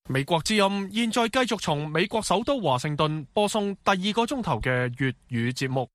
美國之音現在繼續從美國首都華盛頓播送第2個鐘頭嘅粵語節目。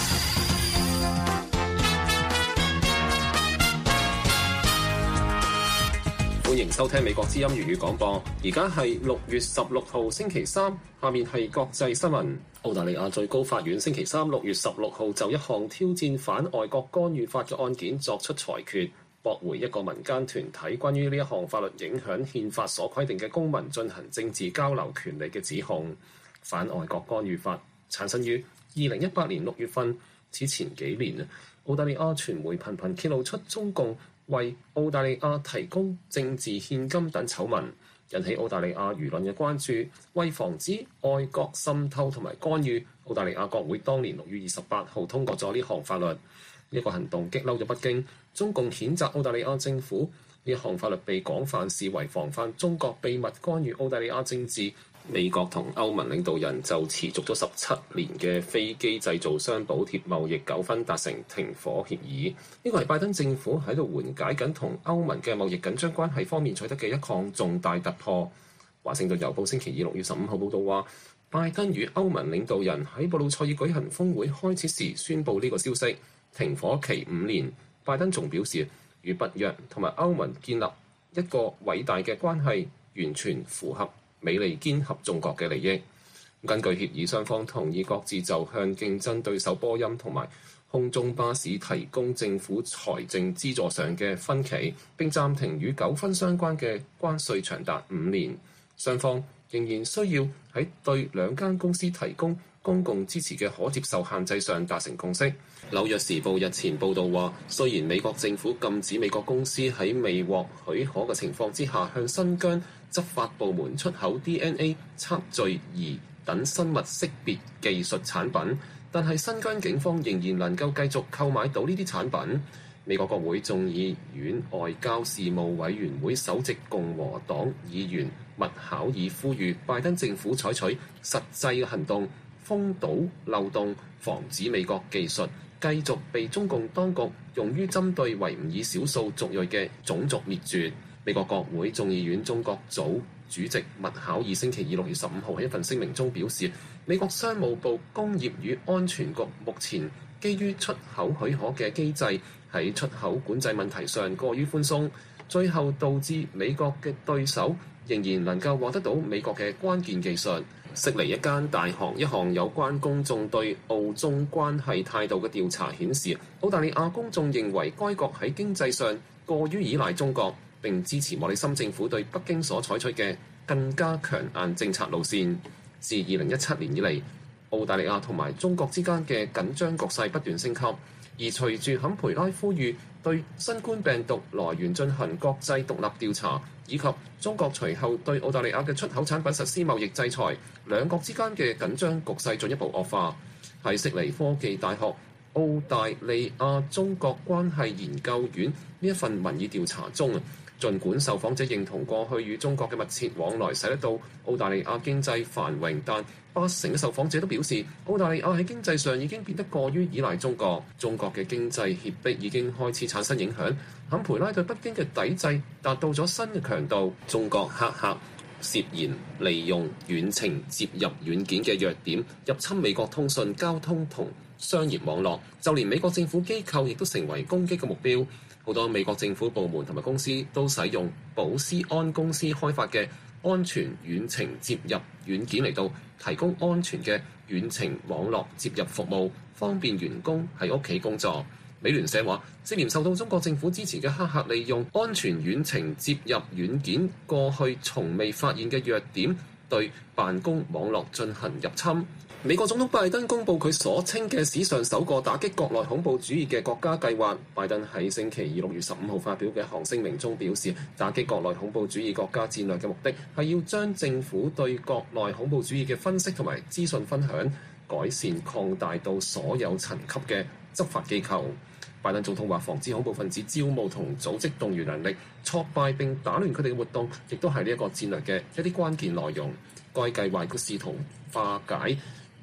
歡迎收聽美國之音粵語廣播。而家係6月16號星期三，下面係國際新聞。澳大利亞最高法院星期三6月16號就一項挑戰反外國干預法嘅案件作出裁決，駁回一個民間團體關於呢一項法律影響憲法所規定嘅公民進行政治交流權利嘅指控。反外國干預法產生於2018年6月份，此前幾年澳大利亞傳媒頻頻揭露出中共為澳大利亞提供政治獻金等醜聞，引起澳大利亞輿論嘅關注。為防止外國滲透同埋干預，澳大利亞國會當年6月28號通過咗呢項法律。呢個行動激嬲咗北京，中共譴責澳大利亞政府。呢項法律被廣泛視為防範中國秘密干預澳大利亞政治。美國同歐盟領導人就持續咗17年嘅飛機製造商補貼貿易糾紛達成停火協議。呢個係拜登政府喺度緩解緊同歐盟嘅貿易緊張關係方面取得嘅一項重大突破。華盛頓郵報星期二6月15號報導話，拜登與歐盟領導人喺布魯塞爾舉行峰會開始時宣布呢個消息，停火期5年。拜登仲表示，與北約同埋歐盟建立一個偉大嘅關係，完全符合美利堅合眾國嘅利益。根據協議，雙方同意各自就向競爭對手波音同埋空中巴士提供政府財政資助上嘅分歧，並暫停與糾紛相關嘅關稅長達5年。雙方仍然需要喺對兩間公司提供公共支持嘅可接受限制上達成共識。紐約時報日前報道話，雖然美國政府禁止美國公司喺未獲許可嘅情況之下向新疆執法部門出口 DNA 測序儀等生物識別技術產品，但係新疆警方仍然能夠繼續購買到呢啲產品。美國國會眾議院外交事務委員會首席共和黨議員麥考爾呼籲拜登政府採取實際嘅行動，封堵漏洞，防止美國技術繼續被中共當局用於針對維吾爾少數族裔嘅種族滅絕。美國國會眾議院中國組主席麥考爾星期二6月15號喺一份聲明中表示，美國商務部工業與安全局目前基於出口許可嘅機制喺出口管制問題上過於寬鬆，最後導致美國嘅對手仍然能夠獲得到美國嘅關鍵技術。悉尼一間大學一項有關公眾對澳中關係態度嘅調查顯示，澳大利亞公眾認為該國喺經濟上過於依賴中國，並支持莫里森政府對北京所採取嘅更加強硬政策路線。自2017年以嚟，澳大利亞同埋中國之間嘅緊張局勢不斷升級，而隨住坎培拉呼籲對新冠病毒來源進行國際獨立調查，以及中國隨後對澳大利亞嘅出口產品實施貿易制裁，兩國之間嘅緊張局勢進一步惡化。喺悉尼科技大學澳大利亞中國關係研究院呢一份民意調查中，儘管受訪者認同過去與中國嘅密切往來使得到澳大利亞經濟繁榮，但80%嘅受訪者都表示澳大利亞喺經濟上已經變得過於依賴中國，中國嘅經濟脅迫已經開始產生影響。坎培拉對北京嘅抵制達到咗新嘅強度，中國黑客涉嫌利用遠程接入軟件嘅弱點入侵美國通訊、交通同商業網絡，就連美國政府機構亦都成為攻擊嘅目標。好多美國政府部門同埋公司都使用保斯安公司開發嘅安全遠程接入軟件嚟到提供安全嘅遠程網絡接入服務，方便員工喺屋企工作。美聯社話，涉嫌受到中國政府支持嘅黑客利用安全遠程接入軟件過去從未發現嘅弱點，對辦公網絡進行入侵。美國總統拜登公布佢所稱嘅史上首個打擊國內恐怖主義嘅國家計劃。拜登喺星期二6月15號發表嘅一項聲明中表示，打擊國內恐怖主義國家戰略嘅目的係要將政府對國內恐怖主義嘅分析同埋資訊分享改善擴大到所有層級嘅執法機構。拜登總統話，防止恐怖分子招募同組織動員能力，挫敗並打亂佢哋嘅活動，亦都係呢一個戰略嘅一啲關鍵內容。該計劃亦都試圖化解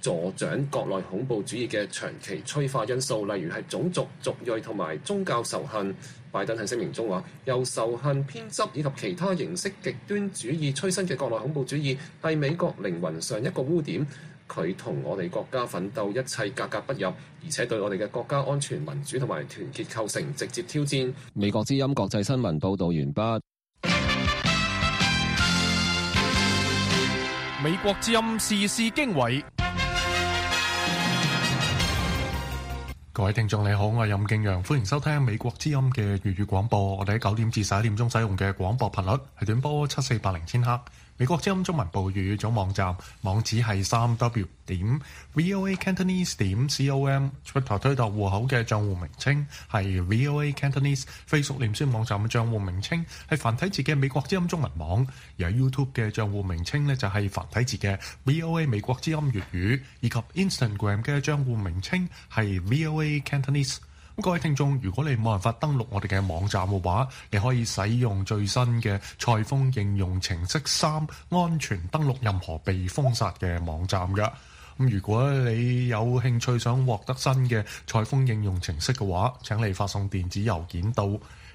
助長國內恐怖主義嘅長期催化因素，例如係種族、族裔同埋宗教仇恨。拜登喺聲明中話，由仇恨、偏執以及其他形式極端主義催生嘅國內恐怖主義係美國靈魂上一個污點，佢同我哋國家奮鬥一切格格不入，而且對我哋嘅國家安全、民主同埋團結構成直接挑戰。美國之音國際新聞報導完畢。 美國之音時事經緯。各位聽眾你好，我係任敬陽，歡迎收聽美國之音嘅粵語廣播。我哋喺9點至11點鐘使用嘅廣播頻率係短波7480千赫。美國之音中文部粵語總網站網址係3w.voacantonese.com。Twitter 推特戶口嘅賬戶名稱係 VOA Cantonese。Facebook 臉書網站嘅賬戶名稱係繁體字嘅美國之音中文網。而喺 YouTube 嘅賬戶名稱呢，就係繁體字嘅 VOA 美國之音粵語，以及 Instagram 嘅賬戶名稱係 VOA Cantonese。各位聽眾，如果你冇辦法登錄我哋嘅網站嘅話，你可以使用最新嘅賽風應用程式3，安全登錄任何被封殺嘅網站嘅。如果你有興趣想獲得新嘅賽風應用程式嘅話，請你發送電子郵件到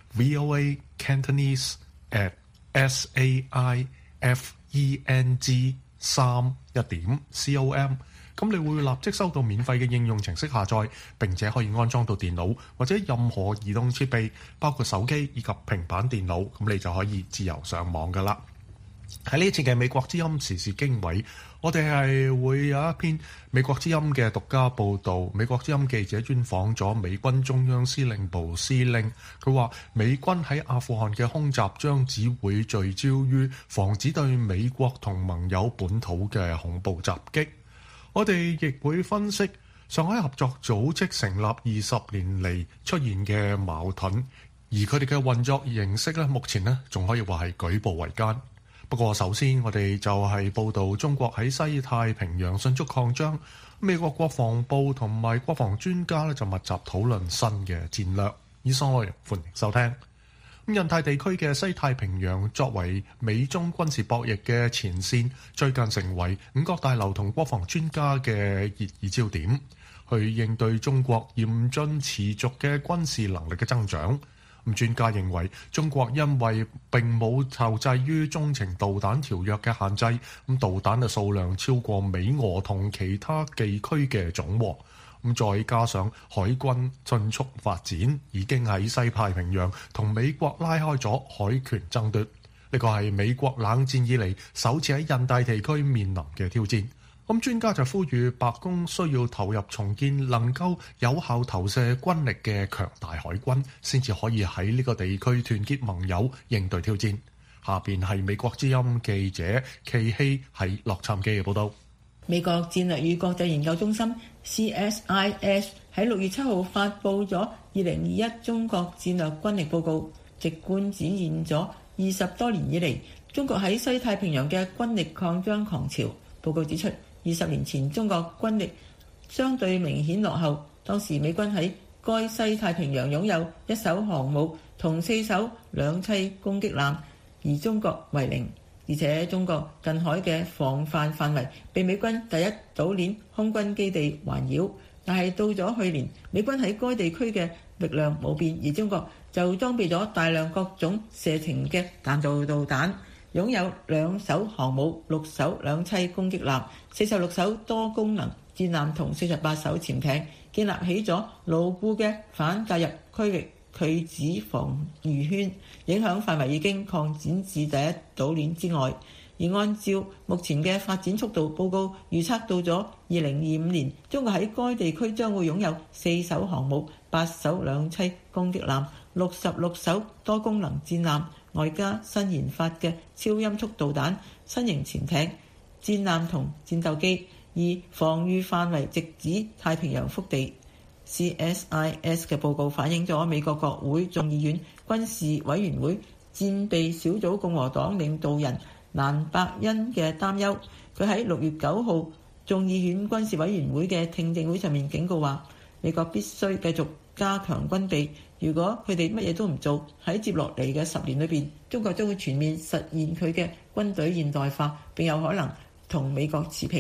voacantonese@saifeng3.com。咁你會立即收到免費嘅應用程式下載，並且可以安裝到電腦或者任何移動設備，包括手機以及平板電腦，咁你就可以自由上網噶啦。喺呢一次嘅美國之音時事經緯，我哋係會有一篇美國之音嘅獨家報導。美國之音記者專訪咗美軍中央司令部司令，佢話美軍喺阿富汗嘅空襲將只會聚焦於防止對美國同盟友本土嘅恐怖襲擊。我哋亦會分析上海合作組織成立20年嚟出現嘅矛盾，而佢哋嘅運作形式咧，目前咧仲可以話係舉步維艱。不過首先我哋就係報導中國喺西太平洋迅速擴張，美國國防部同埋國防專家咧就密集討論新嘅戰略。以上內容歡迎收聽。印太地區嘅西太平洋作為美中軍事博弈嘅前線，最近成為五角大樓同國防專家嘅熱議焦點，去應對中國嚴峻持續嘅軍事能力嘅增長。專家認為中國因為並冇受制於中程導彈條約嘅限制，導彈嘅數量超過美俄同其他地區嘅總和。再加上海軍迅速發展，已經喺西太平洋同美國拉開咗海權爭奪。呢個係美國冷戰以嚟首次喺印太地區面臨嘅挑戰。專家就呼籲白宮需要投入重建能夠有效投射軍力嘅強大海軍，先至可以喺呢個地區團結盟友應對挑戰。下邊係美國之音記者祁希喺洛杉磯嘅報道。 美國戰略與國際研究中心 CSIS 喺6月7號發布咗2021中國戰略軍力報告，直觀展現咗20多年以嚟中國喺西太平洋嘅軍力擴張狂潮。報告指出，20年前中國軍力相對明顯落後，當時美軍喺該西太平洋擁有1艘航母同4艘兩棲攻擊艦，而中國為零。而且中國近海嘅防範範圍被美軍第一島鏈空軍基地環繞，但係到咗去年，美軍喺該地區嘅力量冇變，而中國就裝備咗大量各種射程嘅彈道導彈，擁有2艘航母、6艘兩棲攻擊艦、46艘多功能戰艦同48艘潛艇，建立起咗牢固嘅反介入區域拒止防禦圈，影響範圍已經擴展至第一島鏈之外。而按照目前嘅發展速度，報告預測到咗2025年，中國喺該地區將會擁有4艘航母、8艘兩棲攻擊艦、66艘多功能戰艦，外加新研發嘅超音速導彈、新型潛艇、戰艦同戰鬥機，而防禦範圍直指太平洋腹地。CSIS 嘅報告反映咗美國國會眾議院軍事委員會戰備小組共和黨領導人蘭伯恩嘅擔憂。佢喺6月9號眾議院軍事委員會嘅聽證會上面警告話，美國必須繼續加強軍備，如果佢哋乜嘢都唔做，喺接落嚟嘅10年裏邊，中國將會全面實現佢嘅軍隊現代化，並有可能同美國持平。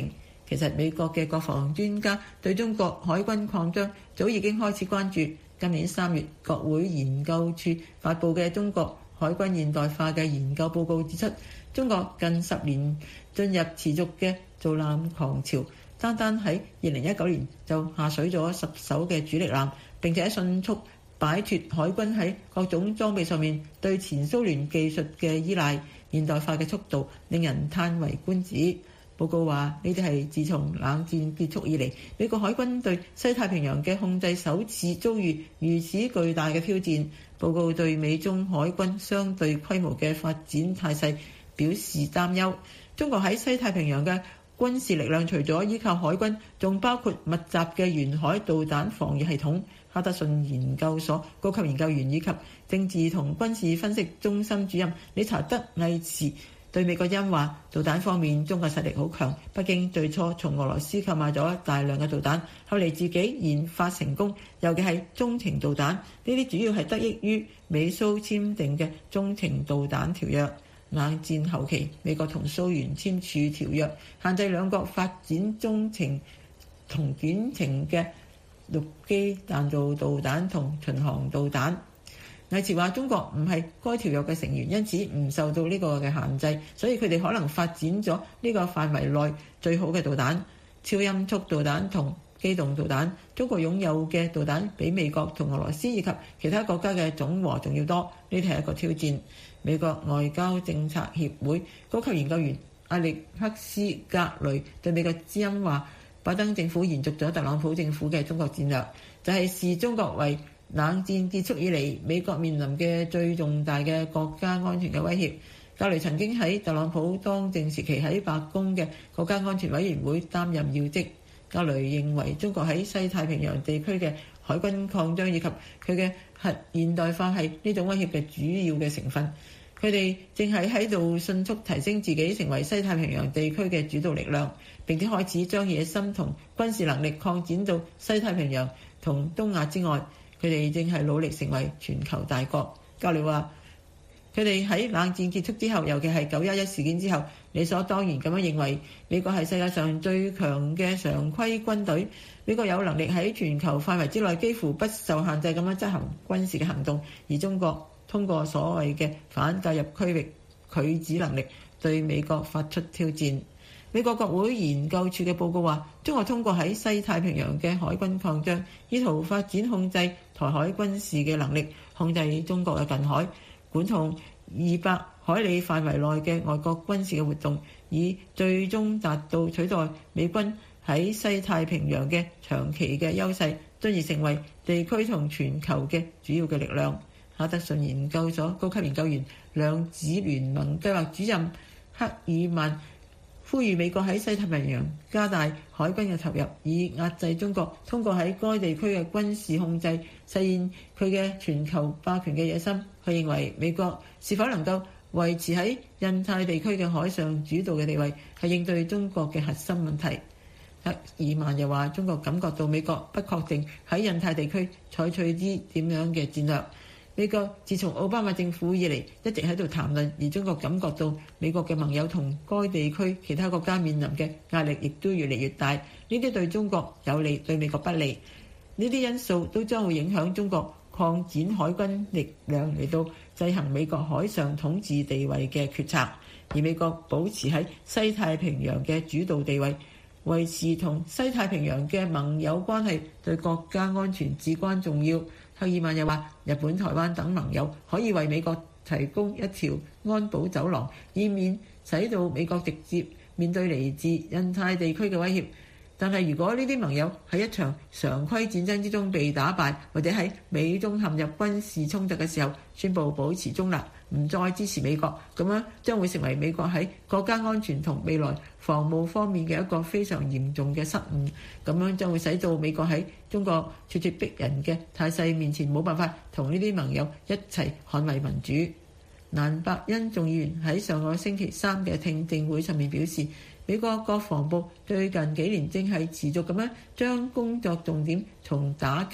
其實美國嘅國防專家對中國海軍擴張早已經開始關注。今年3月，國會研究處發布嘅中國海軍現代化嘅研究報告指出，中國近10年進入持續嘅造艦狂潮，單單喺2019年就下水咗10艘嘅主力艦，並且迅速擺脫海軍喺各種裝備上面對前蘇聯技術嘅依賴，現代化嘅速度令人嘆為觀止。報告話，呢啲係自從冷戰結束以嚟，美國海軍對西太平洋嘅控制首次遭遇如此巨大嘅挑戰。報告對美中海軍相對規模嘅發展態勢表示擔憂。中國喺西太平洋嘅軍事力量除咗依靠海軍，仲包括密集嘅沿海導彈防禦系統。哈德遜研究所高級研究員以及政治同軍事分析中心主任理查德魏茨對美國因話，導彈方面中國實力好強，北京最初從俄羅斯購買咗大量嘅導彈，後嚟自己研發成功，尤其係中程導彈，呢啲主要係得益於美蘇簽訂嘅中程導彈條約。冷戰後期，美國同蘇聯簽署條約，限制兩國發展中程同短程嘅陸基彈道導彈同巡航導彈。魏茨話：中國唔係該條約嘅成員，因此唔受到呢個嘅限制，所以佢哋可能發展咗呢個範圍內最好嘅導彈、超音速導彈同機動導彈。中國擁有嘅導彈比美國同俄羅斯以及其他國家嘅總和仲要多，呢啲係一個挑戰。美國外交政策協會高級研究員阿力克斯格雷對美國之音話：拜登政府延續咗特朗普政府嘅中國戰略，就係視中國為冷戰結束以嚟美國面臨嘅最重大嘅國家安全嘅威脅。格雷曾經喺特朗普當政時期喺白宮嘅國家安全委員會擔任要職。格雷認為中國喺西太平洋地區嘅海軍擴張以及佢嘅核現代化係呢種威脅嘅主要嘅成分。佢哋正係喺度迅速提升自己成為西太平洋地區嘅主導力量，並且開始將野心同軍事能力擴展到西太平洋同東亞之外。佢哋正係努力成為全球大國。格雷話：佢哋喺冷戰結束之後，尤其係911事件之後，理所當然咁樣認為美國係世界上最強嘅常規軍隊。美國有能力喺全球範圍之內幾乎不受限制咁樣執行軍事嘅行動，而中國通過所謂嘅反介入區域拒止能力對美國發出挑戰。美國國會研究處嘅報告話，中國通過喺西太平洋嘅海軍擴張，意圖發展控制台海軍事嘅能力，控制中國嘅近海，管控200海里範圍內嘅外國軍事嘅活動，以最終達到取代美軍喺西太平洋嘅長期嘅優勢，進而成為地區同全球嘅主要嘅力量。哈德遜研究所高級研究員量子聯盟計劃主任克爾曼呼籲美國喺西太平洋加大海軍嘅投入，以壓制中國通過喺該地區嘅軍事控制實現佢嘅全球霸權嘅野心。佢認為美國是否能夠維持喺印太地區嘅海上主導嘅地位，係應對中國嘅核心問題。克爾曼又話：中國感覺到美國不確定喺印太地區採取啲點樣嘅戰略。美國自從奧巴馬政府以嚟一直喺度談論，而中國感覺到美國嘅盟友同該地區其他國家面臨嘅壓力亦都越嚟越大。呢啲對中國有利，對美國不利。呢啲因素都將會影響中國擴展海軍力量嚟到制衡美國海上統治地位嘅決策。而美國保持喺西太平洋嘅主導地位，維持同西太平洋嘅盟友關係，對國家安全至關重要。克爾曼又話：日本、台灣等盟友可以為美國提供一條安保走廊，以免使到美國直接面對嚟自印太地區嘅威脅。但係如果呢啲盟友喺一場常規戰爭之中被打敗，或者喺美中陷入軍事衝突嘅時候宣布保持中立，唔再支持美國，咁樣將會成為美國喺國家安全同未來防務方面嘅一個非常嚴重嘅失誤。咁樣將會使到美國喺中國咄咄逼人嘅態勢面前冇辦法同呢啲盟友一齊捍衛民主。蘭伯恩眾議員喺上個星期三嘅聽證會上面表示，美國國防部最近幾年正係持續咁樣將工作重點從打擊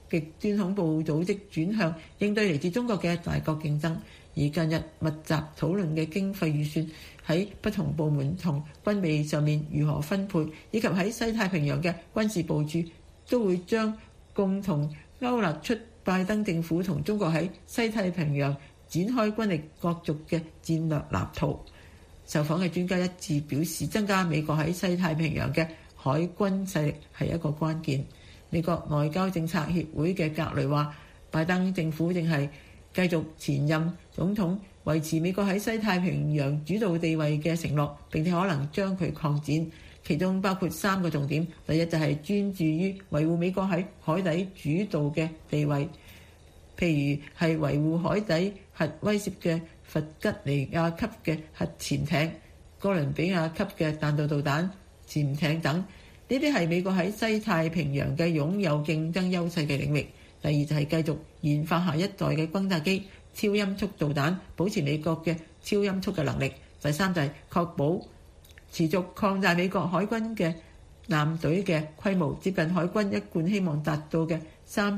極端恐怖組織轉向應對嚟自中國嘅大國競爭，而近日密集討論嘅經費預算喺不同部門同軍備上面如何分配，以及喺西太平洋嘅軍事部署，都會將共同勾勒出拜登政府同中國喺西太平洋展開軍力角逐嘅戰略藍圖。受訪嘅專家一致表示，增加美國喺西太平洋嘅海軍勢力係一個關鍵。美國外交政策協會嘅格雷話，拜登政府正係繼續前任總統維持美國喺西太平洋主導地位嘅承諾，並且可能將佢擴展，其中包括3個重點。第一就係專注於維護美國喺海底主導嘅地位，譬如係維護海底核威懾嘅弗吉尼亞級嘅核潛艇、哥倫比亞級嘅彈道導彈潛艇等，呢啲係美國喺西太平洋嘅擁有競爭優勢嘅領域。第二就係繼續研發下一代嘅轟炸機、超音速導彈，保持美國嘅超音速嘅能力。第三就係確保持續擴大美國海軍嘅艦隊嘅規模，接近海軍一貫希望達到嘅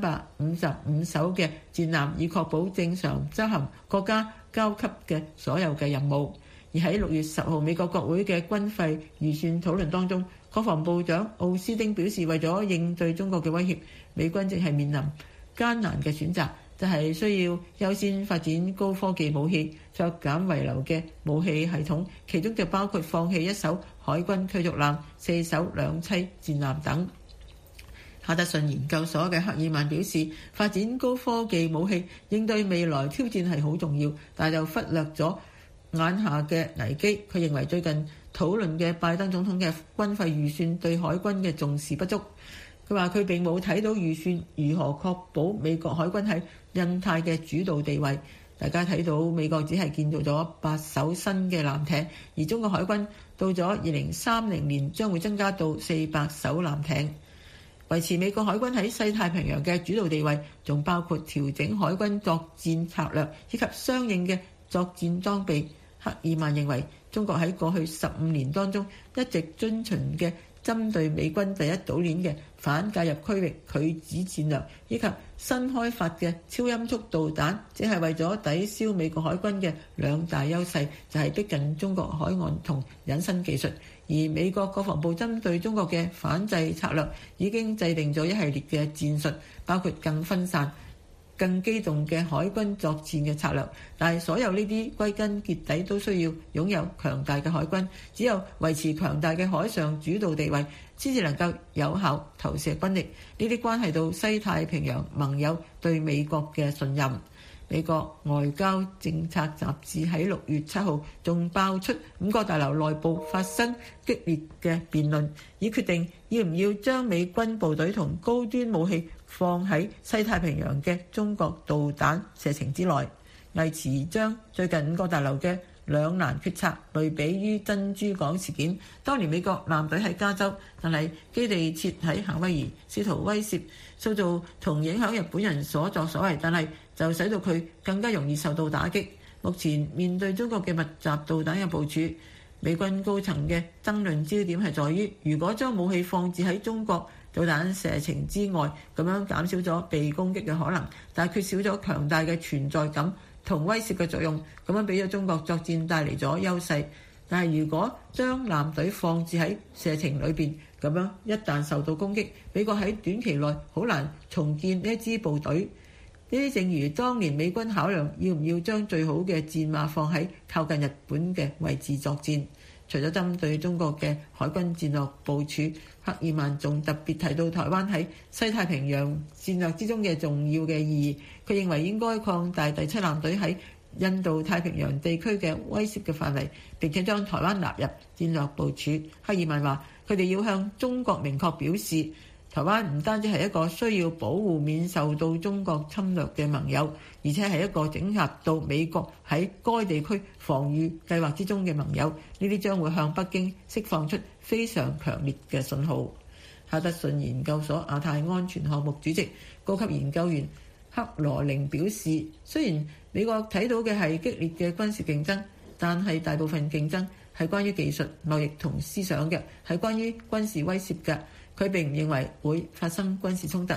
355艘嘅戰艦，以確保正常執行國家交給嘅所有嘅任務。而喺6月10號美國國會嘅軍費預算討論當中，國防部長奧斯汀表示，為咗應對中國嘅威脅，美軍正係面臨艱難嘅選擇，就係需要優先發展高科技武器，削減遺留嘅武器系統，其中就包括放棄1艘海軍驅逐艦、4艘兩棲戰艦等。哈德遜研究所嘅克爾曼表示，發展高科技武器應對未來挑戰係好重要，但就忽略咗眼下嘅危機。佢認為最近討論嘅拜登總統嘅軍費預算對海軍嘅重視不足。佢話佢並冇睇到預算如何確保美國海軍喺印太嘅主導地位。大家睇到美國只係建造咗8艘新嘅艦艇，而中國海軍到咗2030年將會增加到400艘艦艇。維持美國海軍喺西太平洋嘅主導地位，仲包括調整海軍作戰策略以及相應嘅作戰裝備。克爾曼認為，中國喺過去15年當中一直遵循嘅針對美軍第一島鏈嘅反介入區域拒止戰略，以及新開發嘅超音速導彈，只係為咗抵消美國海軍嘅2大優勢，就係逼近中國海岸同隱身技術。而美國國防部針對中國嘅反制策略已經制定咗一系列嘅戰術，包括更分散、更機動嘅海軍作戰嘅策略。但係所有呢啲歸根結底都需要擁有強大嘅海軍，只有維持強大嘅海上主導地位，先至能夠有效投射軍力。呢啲關係到西太平洋盟友對美國嘅信任。美國外交政策雜誌喺6月7號仲爆出5角大樓內部發生激烈嘅辯論，以決定要唔要將美軍部隊同高端武器放喺西太平洋嘅中國導彈射程之內。魏慈將最近5角大樓嘅兩難決策類比於珍珠港事件。當年美國艦隊喺加州，但係基地設喺夏威夷，試圖威脅、塑造同影響日本人所作所為，但係就使到佢更加容易受到打擊。目前面對中國嘅密集導彈嘅部署，美軍高層嘅爭論焦點係在於，如果將武器放置喺中國導彈射程之外，咁樣減少咗被攻擊嘅可能，但係缺少咗強大嘅存在感同威懾嘅作用，咁樣俾咗中國作戰帶嚟咗優勢。但係如果將艦隊放置喺射程裏邊，咁樣一旦受到攻擊，美國喺短期內好難重建呢一支部隊。呢啲正如當年美軍考量要唔要將最好嘅戰馬放喺靠近日本嘅位置作戰。除咗針對中國嘅海軍戰略部署，克爾曼仲特別提到台灣喺西太平洋戰略之中嘅重要嘅意義。佢認為應該擴大第7艦隊喺印度太平洋地區嘅威懾嘅範圍，並且將台灣納入戰略部署。克爾曼話：佢哋要向中國明確表示，台灣唔單止係一個需要保護免受到中國侵略嘅盟友，而且係一個整合到美國喺該地區防禦計劃之中嘅盟友。呢啲將會向北京釋放出非常強烈嘅信號。哈德遜研究所亞太安全項目主席高級研究員克羅寧表示，雖然美國睇到嘅係激烈嘅軍事競爭，但係大部分競爭係關於技術、貿易同思想嘅，係關於軍事威懾嘅。佢並唔認為會發生軍事衝突。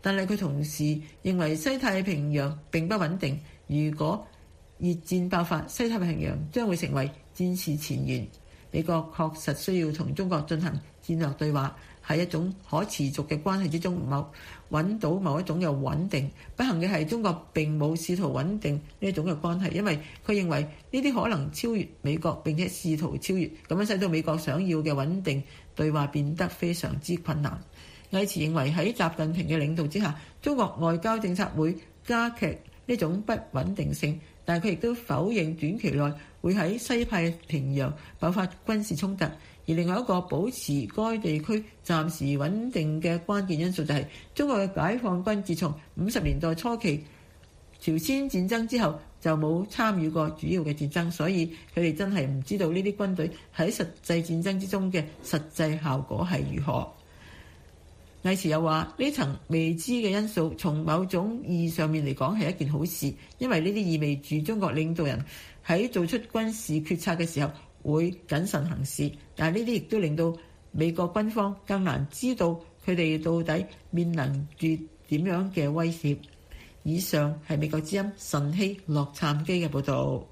但係佢同時認為西太平洋並不穩定，如果熱戰爆發，西太平洋將會成為戰事前沿。美國確實需要同中國進行戰略對話，喺一種可持續嘅關係之中揾到某一種嘅穩定。不幸嘅係中國並冇試圖穩定呢一種嘅關係，因為佢認為呢啲可能超越美國，並且試圖超越，咁樣使到美國想要嘅穩定對話變得非常之困難。魏慈認為喺習近平嘅領導之下，中國外交政策會加劇呢種不穩定性，但係佢亦都否認短期內會喺西太平洋爆發軍事衝突。而另外一個保持該地區暫時穩定嘅關鍵因素就係中國嘅解放軍自從50年代初期朝鮮戰爭之後就冇參與過主要嘅戰爭，所以佢哋真係唔知道呢啲軍隊喺實際戰爭之中嘅實際效果係如何。魏慈又話呢層未知嘅因素從某種意義上面嚟講係一件好事，因為呢啲意味住中國領導人喺做出軍事決策嘅時候會謹慎行事，但係呢啲亦都令到美國軍方更難知道佢哋到底面臨住點樣嘅威脅。以上係美國之音晨曦洛杉磯嘅報導。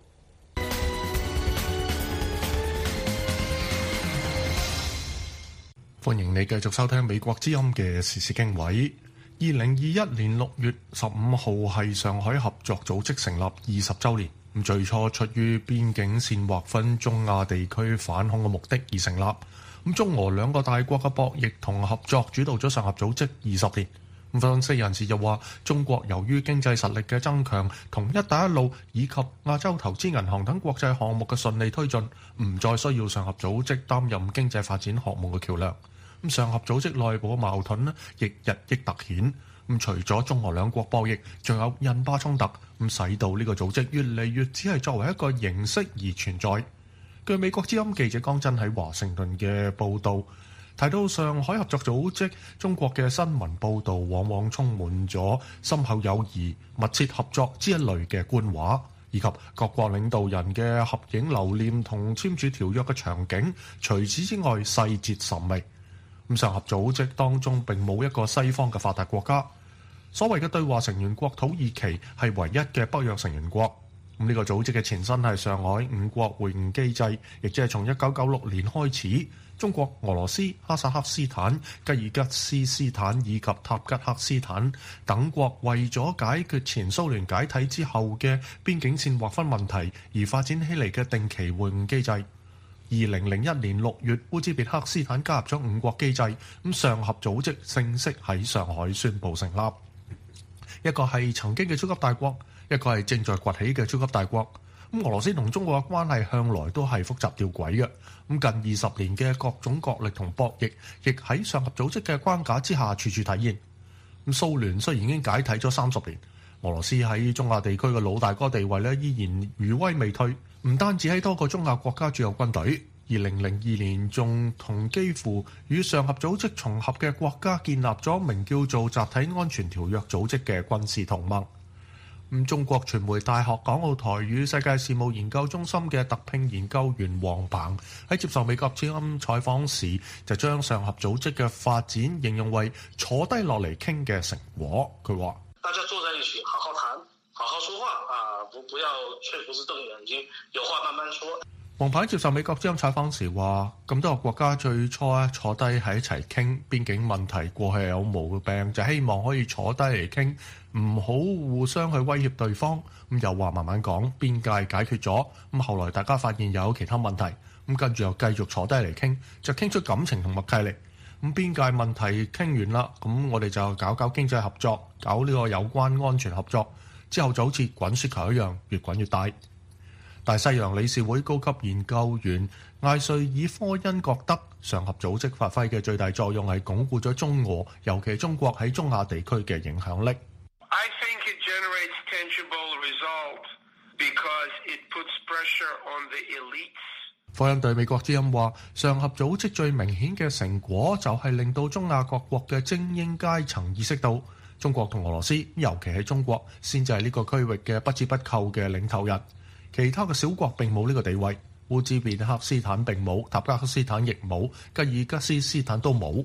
歡迎你繼續收聽美國之音嘅時事經緯。2021年6月15號係上海合作組織成立20週年。咁最初出於邊境線劃分中亞地區反恐嘅目的而成立。咁中俄兩個大國嘅博弈同合作主導咗上合組織20年。咁分析人士又話，中國由於經濟實力嘅增強，同一帶一路以及亞洲投資銀行等國際項目嘅順利推進，唔再需要上合組織擔任經濟發展項目嘅橋梁。咁上合組織內部嘅矛盾呢，亦日益突顯。咁除咗中俄兩國博弈，仲有印巴衝突，咁使到呢個組織越嚟越只係作為一個形式而存在。據美國之音記者江真喺華盛頓嘅報導提到，上海合作組織中國嘅新聞報導往往充滿咗深厚友誼、密切合作之一類嘅官話，以及各國領導人嘅合影留念同簽署條約嘅場景。除此之外，細節甚微。咁上合組織當中並冇一個西方嘅發達國家。所謂嘅對話成員國土耳其係唯一嘅北約成員國。咁呢個組織嘅前身係上海5國會晤機制，亦即係從1996年開始，中國、俄羅斯、哈薩克斯坦、吉爾吉斯斯坦以及塔吉克斯坦等國為咗解決前蘇聯解體之後嘅邊境線劃分問題而發展起嚟嘅定期會晤機制。2001年6月，烏茲別克斯坦加入咗5國機制，咁上合組織正式喺上海宣布成立。一個係曾經嘅超級大國，一個係正在崛起嘅超級大國。咁俄羅斯同中國嘅關係向來都係複雜吊詭嘅。咁近20年嘅各種角力同博弈，亦喺上合組織嘅框架之下處處體現。咁蘇聯雖然已經解體咗30年，俄羅斯喺中亞地區嘅老大哥地位咧依然餘威未退。唔單止喺多個中亞國家駐有軍隊，2002年仲同幾乎與上合組織重合嘅國家建立咗名叫做集體安全條約組織嘅軍事同盟。中國傳媒大學港澳台與世界事務研究中心嘅特聘研究員黃鵬喺接受美國之音採訪時，就將上合組織嘅發展形容為坐低落嚟傾嘅成果。佢話： 大家坐在一起，好好談，好好說話啊！不要卻不是瞪眼睛，有話慢慢說。 黃鵬接受美國之音採訪時話：咁多個國家最初坐低喺一齊傾邊境問題，過去有毛病，就希望可以坐低嚟傾，唔好互相去威脅對方。咁又話慢慢講，邊界解決咗，咁後來大家發現有其他問題，咁跟住又繼續坐低嚟傾，就傾出感情同默契嚟。咁邊界問題傾完啦，咁我哋就搞經濟合作，搞呢個有關安全合作，之後就好似滾雪球一樣，越滾越大。大西洋理事會高級研究員艾瑞爾科恩覺得，上合組織發揮嘅最大作用係鞏固咗中俄，尤其係中國喺中亞地區嘅影響力。 I think it generates tangible results because it puts pressure on the elites. 科恩對美國之音話：上合組織最明顯嘅成果就係令到中亞各國嘅精英階層意識到，中國同俄羅斯，尤其係中國，先至係呢個區域嘅不折不扣嘅領頭人。其他嘅小國並冇呢個地位，烏茲別克斯坦並冇，塔吉克斯坦亦冇，吉爾吉斯斯坦都冇。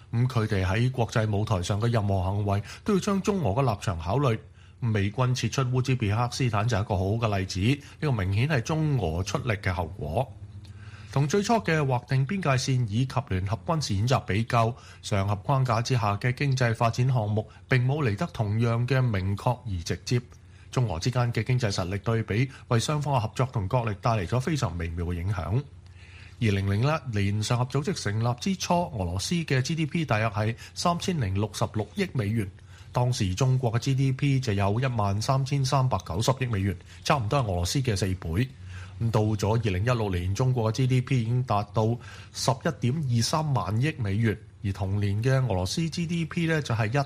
咁佢哋喺國際舞台上嘅任何行為都要將中俄嘅立場考慮。美軍撤出烏茲別克斯坦就係一個好好嘅例子，呢個明顯係中俄出力嘅後果。同最初嘅劃定邊界線以及聯合軍事演習比較，上合框架之下嘅經濟發展項目並冇嚟得同樣嘅明確而直接。中俄之間嘅經濟實力對比，為雙方嘅合作同角力帶嚟咗非常微妙嘅影響。2001年上合組織成立之初，俄羅斯嘅 GDP 大約係3066億美元，當時中國嘅 GDP 就有13390億美元，差唔多係俄羅斯嘅4倍。咁到咗2016年，中國嘅 GDP 已經達到11.23萬億美元，而同年嘅俄羅斯 GDP 咧就係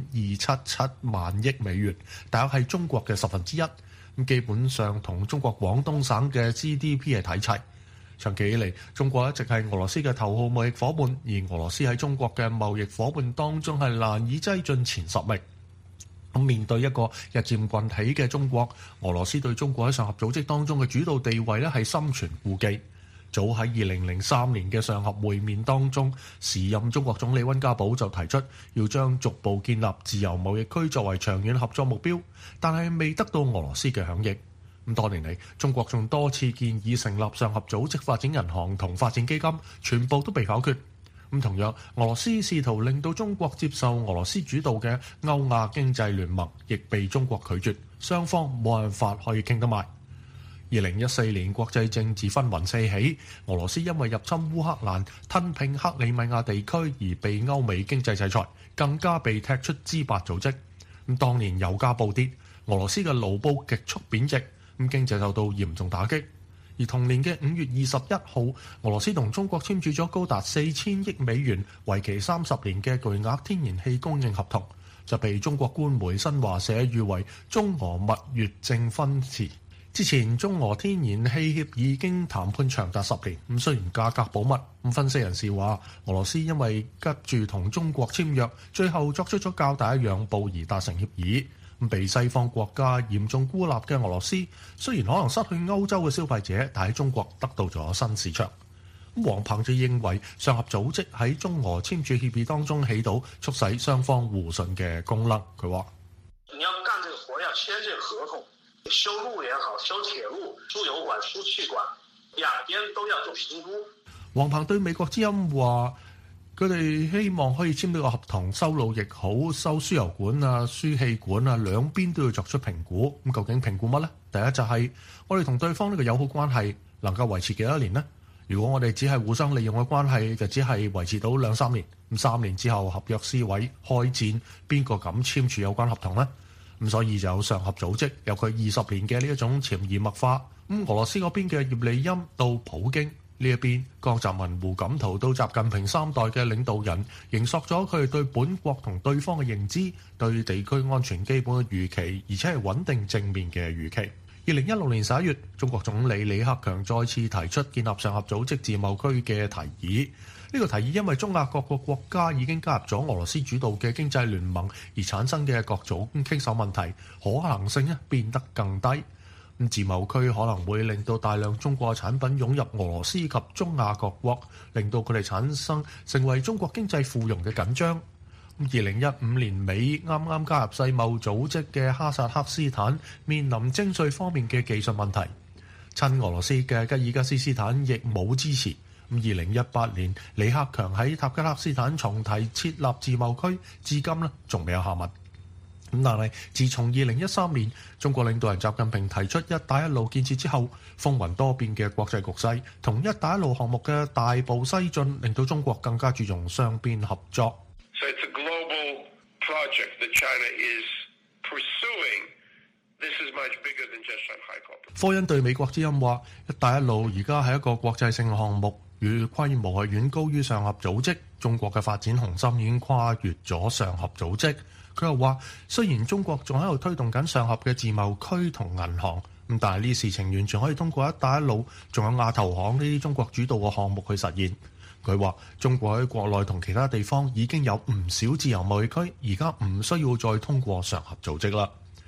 1.277萬億美元，大約係中國嘅1/10。咁基本上同中國廣東省嘅 GDP 係睇齊。長期以嚟，中國一直係俄羅斯嘅頭號貿易夥伴，而俄羅斯喺中國嘅貿易夥伴當中係難以擠進前10名。咁面對一個日漸崛起嘅中國，俄羅斯對中國喺上合組織當中嘅主導地位咧係心存顧忌。早喺2003年嘅上合會面當中，時任中國總理溫家寶就提出要將逐步建立自由貿易區作為長遠合作目標，但係未得到俄羅斯嘅響應。咁多年嚟，中國仲多次建議成立上合組織發展銀行同發展基金，全部都被否決。咁同樣，俄羅斯試圖令到中國接受俄羅斯主導嘅歐亞經濟聯盟，亦被中國拒絕，雙方冇辦法可以傾得埋。2014年國際政治風雲四起，俄羅斯因為入侵烏克蘭、吞併克里米亞地區而被歐美經濟制裁，更加被踢出資8組織。咁當年油價暴跌，俄羅斯嘅盧布極速貶值，咁經濟受到嚴重打擊。而同年嘅5月21號，俄羅斯同中國簽署咗高達4000億美元、為期30年嘅巨額天然氣供應合同，就被中國官媒新華社譽為中俄蜜月正婚詞。之前中俄天然氣協議已經談判長達10年，咁雖然價格保密，咁分析人士話俄羅斯因為急住同中國簽約，最後作出咗較大嘅讓步而達成協議。被西方國家嚴重孤立嘅俄羅斯，雖然可能失去歐洲嘅消費者，但喺中國得到咗新市場。王鵬就認為上合組織喺中俄簽署協議當中起到促使雙方互信嘅功能。佢話： 你要幹這個活，要簽這個合同，修路也好，修鐵路、輸油管、輸氣管，兩邊都要做評估。 王鵬對美國之音話：佢哋希望可以簽呢個合同，修路亦好，修輸油管啊、輸氣管啊，兩邊都要作出評估。咁究竟評估乜呢？第一就係我哋同對方呢個友好關係能夠維持幾多年呢？如果我哋只係互相利用嘅關係，就只係維持到2-3年。咁3年之後合約撕毀開戰，邊個敢簽署有關合同呢？咁所以就有上合組織，有佢20年嘅呢一種潛移默化。咁俄羅斯嗰邊嘅葉利欽到普京。呢一邊，江澤民、胡錦濤到習近平3代嘅領導人，形塑咗佢哋對本國同對方嘅認知，對地區安全基本嘅預期，而且係穩定正面嘅預期。2016年11月，中國總理李克強再次提出建立上合組織自貿區嘅提議。呢個提議因為中亞各個國家已經加入咗俄羅斯主導嘅經濟聯盟而產生嘅各種棘手問題，可行性咧變得更低。自貿區可能會令到大量中國嘅產品湧入俄羅斯及中亞各國，令到佢哋產生成為中國經濟附庸嘅緊張。2015年尾啱啱加入世貿組織嘅哈薩克斯坦面臨徵稅方面嘅技術問題，親俄羅斯嘅吉爾吉斯斯坦亦冇支持。2018年李克強喺塔吉克斯坦重提設立自貿區，至今咧仲未有下文。但係自從2013年中國領導人習近平提出一帶一路建設之後，風雲多變嘅國際局勢同一帶一路項目嘅大步西進，令到中國更加注重雙邊合作。 So it's a global project that China is pursuing. This is much bigger than just Shanghai Cooperation. 科恩對美國之音話：一帶一路而家係一個國際性項目，與規模係遠高於上合組織。中國嘅發展雄心已經跨越咗上合組織。佢又話：雖然中國仲喺度推動緊上合嘅自貿區同銀行，咁但係呢事情完全可以通過一帶一路，仲有亞投行呢啲中國主導嘅項目去實現。佢話：中國喺國內同其他地方已經有唔少自由貿易區，而家唔需要再通過上合組織啦。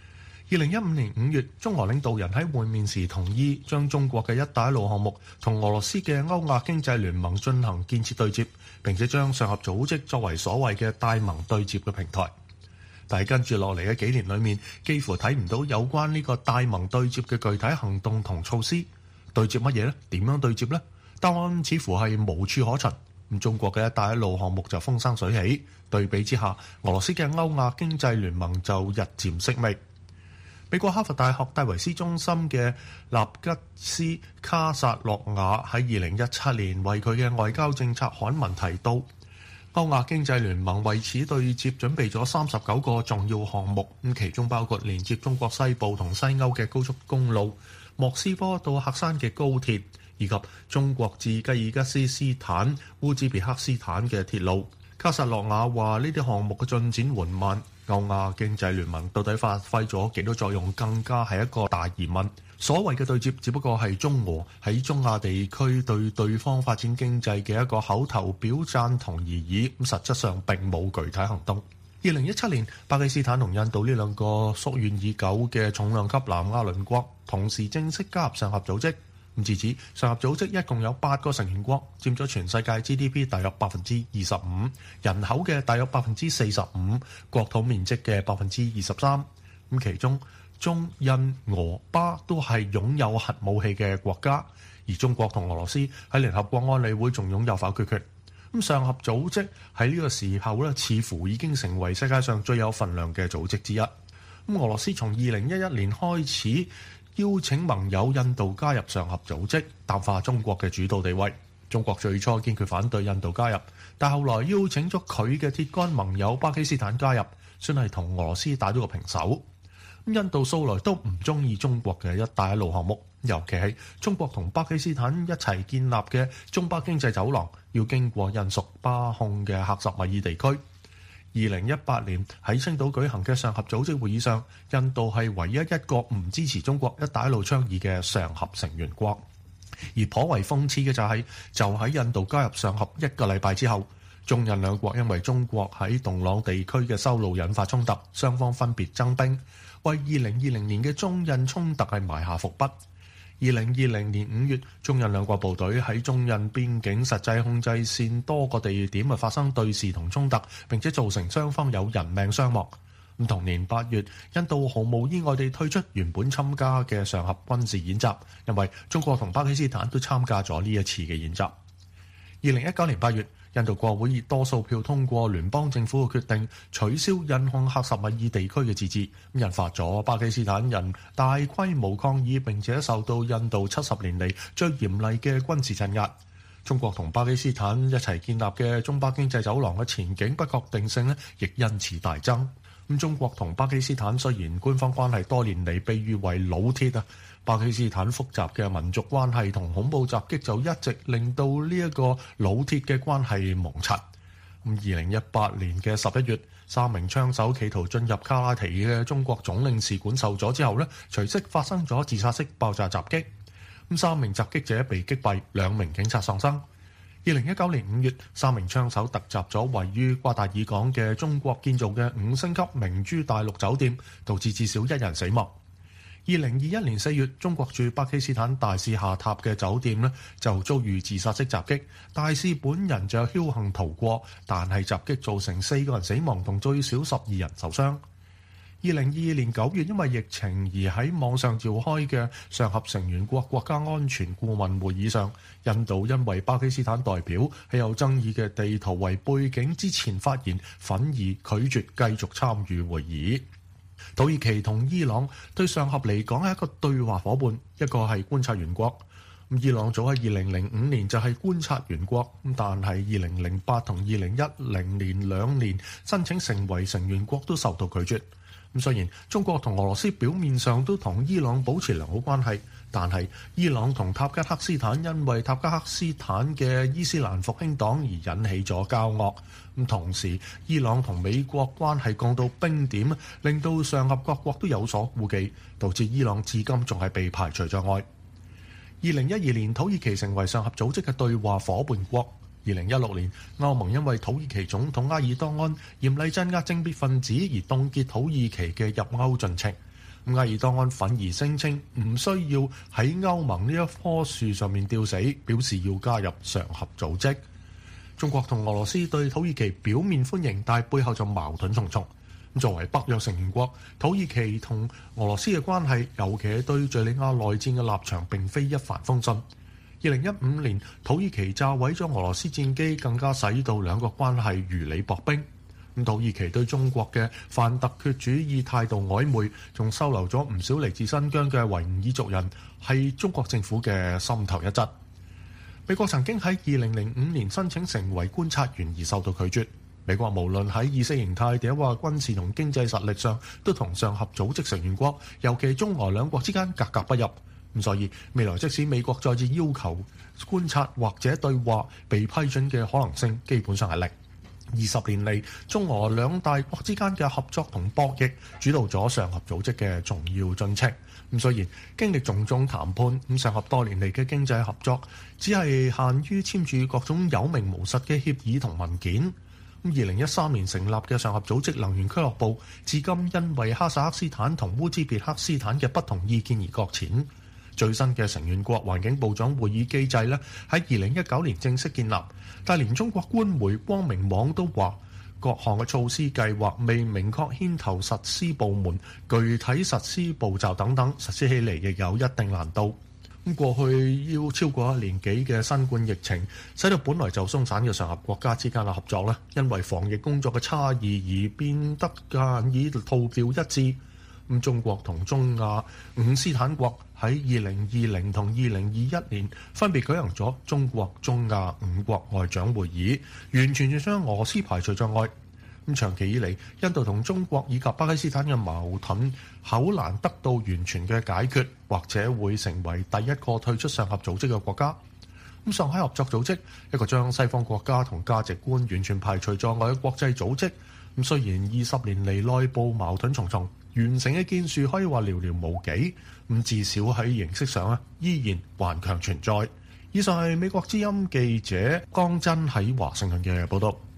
2015年5月，中俄領導人喺會面時同意將中國嘅一帶一路項目同俄羅斯嘅歐亞經濟聯盟進行建設對接，並且將上合組織作為所謂嘅大盟對接嘅平台。但係跟住落嚟嘅幾年裏面，幾乎睇唔到有關呢個大盟對接嘅具體行動同措施。對接乜嘢呢？點樣對接呢？答案似乎係無處可尋。咁中國嘅一帶一路項目就風生水起，對比之下，俄羅斯嘅歐亞經濟聯盟就日漸式微。美國哈佛大學戴維斯中心嘅納吉斯卡薩洛瓦喺2017年為佢嘅外交政策刊文提到，歐亞經濟聯盟為此對接準備咗39個重要項目，咁其中包括連接中國西部同西歐嘅高速公路、莫斯科到喀山嘅高鐵，以及中國至吉爾吉斯斯坦、烏茲別克斯坦嘅鐵路。卡薩洛瓦話呢啲項目嘅進展緩慢，歐亞經濟聯盟到底發揮咗幾多作用，更加係一個大疑問。所謂嘅對接，只不過係中俄喺中亞地區對對方發展經濟嘅一個口頭表贊同而已，咁實質上並冇具體行動。2017年，巴基斯坦同印度呢兩個夙願已久嘅重量級南亞鄰國同時正式加入上合組織。至此，上合組織一共有8個成員國，佔咗全世界 GDP 大約 25%， 人口嘅大約 45%， 國土面積嘅 23%。其中中印俄巴都係擁有核武器嘅國家，而中國同俄羅斯喺聯合國安理會仲擁有否決權。上合組織喺呢個時候咧，似乎已經成為世界上最有份量嘅組織之一。俄羅斯從2011年開始邀請盟友印度加入上合組織，淡化中國嘅主導地位。中國最初堅決反對印度加入，但後來邀請咗佢嘅鐵桿盟友巴基斯坦加入，算係同俄羅斯打咗個平手。印度素來都唔中意中國嘅一帶一路項目，尤其係中國同巴基斯坦一齊建立嘅中巴經濟走廊，要經過印屬巴控嘅喀什米爾地區。2018年喺青島舉行嘅上合組織會議上，印度係唯一一個唔支持中國一帶一路倡議嘅上合成員國。而頗為諷刺嘅就喺印度加入上合1個禮拜之後，中印兩國因為中國喺洞朗地區嘅修路引發衝突，雙方分別增兵，為2020年嘅中印衝突係埋下伏筆。2020年5月，中印兩國部隊喺中印邊境實際控制線多個地點發生對峙同衝突，並且造成雙方有人命傷亡。同年8月，印度毫無意外地退出原本參加嘅上合軍事演習，因為中國同巴基斯坦都參加咗呢一次嘅演習。2019年8月，印度國會以多數票通過聯邦政府嘅決定，取消印控喀什米爾地區嘅自治，引發咗巴基斯坦人大規模抗議，並且受到印度70年嚟最嚴厲嘅軍事鎮壓。中國同巴基斯坦一齊建立嘅中巴經濟走廊嘅前景不確定性亦因此大增。中國同巴基斯坦雖然官方關係多年嚟被譽為老鐵，巴基斯坦複雜嘅民族關係同恐怖襲擊就一直令到呢一個老鐵嘅關係蒙塵。2018年嘅11月，3名槍手企圖進入卡拉提嘅中國總領事館受阻之後隨即發生咗自殺式爆炸襲擊。3名襲擊者被擊斃，2名警察喪生。2019年5月，3名槍手突襲咗位於瓜達爾港嘅中國建造嘅5星級明珠大陸酒店，導致至少1人死亡。2021年4月，中國駐巴基斯坦大使下榻嘅酒店就遭遇自殺式襲擊，大使本人就僥倖逃過，但係襲擊造成4個人死亡同最少12人受傷。2022年9月，因為疫情而喺網上召開嘅上合成員國國家安全顧問會議上，印度因為巴基斯坦代表係有爭議嘅地圖為背景之前發言，憤而拒絕繼續參與會議。土耳其同伊朗對上合嚟講係一個對話夥伴，一個係觀察員國。伊朗早喺2005年就係觀察員國，但係2008同2010年2年申請成為成員國都受到拒絕。雖然中國同俄羅斯表面上都同伊朗保持良好關係，但係伊朗同塔吉克斯坦因為塔吉克斯坦嘅伊斯蘭復興黨而引起咗交惡。同時伊朗同美國關係降到冰點，令到上合各國都有所顧忌，導致伊朗至今仲係被排除在外。2012年，土耳其成為上合組織嘅對話夥伴國。2016年，歐盟因為土耳其總統埃爾多安嚴厲鎮壓政變分子而凍結土耳其嘅入歐進程。 埃爾多安反而聲稱唔需要喺歐盟呢一棵樹上面吊死，表示要加入上合組織。中國同俄羅斯對土耳其表面歡迎，但係背後就矛盾重重。作為北約成員國，土耳其同俄羅斯嘅關係，尤其係對敍利亞內戰嘅立場並非一帆風順。2015年土耳其炸毀咗俄羅斯戰機，更加使到兩國關係如履薄冰。土耳其對中國嘅泛突厥主義態度曖昧，仲收留咗唔少嚟自新疆嘅維吾爾族人，係中國政府嘅心頭一則。美國曾經喺2005年申請成為觀察員而受到拒絕。美國無論喺意識形態定或軍事同經濟實力上，都同上合組織成員國，尤其中俄兩國之間格格不入。所以未來即使美國再次要求觀察或者對話被批准嘅可能性，基本上係零。20年嚟，中俄兩大國之間嘅合作同博弈，主導咗上合組織嘅重要進程。雖然經歷種種談判，上合多年嚟嘅經濟合作只係限於簽署各種有名無實嘅協議同文件。2013年成立嘅上合組織能源俱樂部，至今因為哈薩克斯坦同烏茲別克斯坦嘅不同意見而擱淺。最新嘅成員國環境部長會議機制呢，喺2019年正式建立，但連中國官媒光明網都話，各項嘅措施計劃未明確牽頭實施部門、具體實施步驟等等，實施起嚟亦有一定難度。過去要超過1年幾嘅新冠疫情，使到本來就鬆散嘅上合國家之間嘅合作呢，因為防疫工作嘅差異而變得難以步調一致。中國同中亞五斯坦國喺2020同2021年分別舉行咗中國、中亞5國外長會議，完全就將俄羅斯排除在外。長期以嚟，印度同中國以及巴基斯坦嘅矛盾好難得到完全嘅解決，或者會成為第一個退出上合組織嘅國家。上海合作組織，一個將西方國家同價值觀完全排除在外嘅國際組織。雖然20年嚟內部矛盾重重，完成嘅建樹可以話寥寥無幾，至少喺形式上依然頑強存在。以上係美國之音記者江真喺華盛頓嘅報道。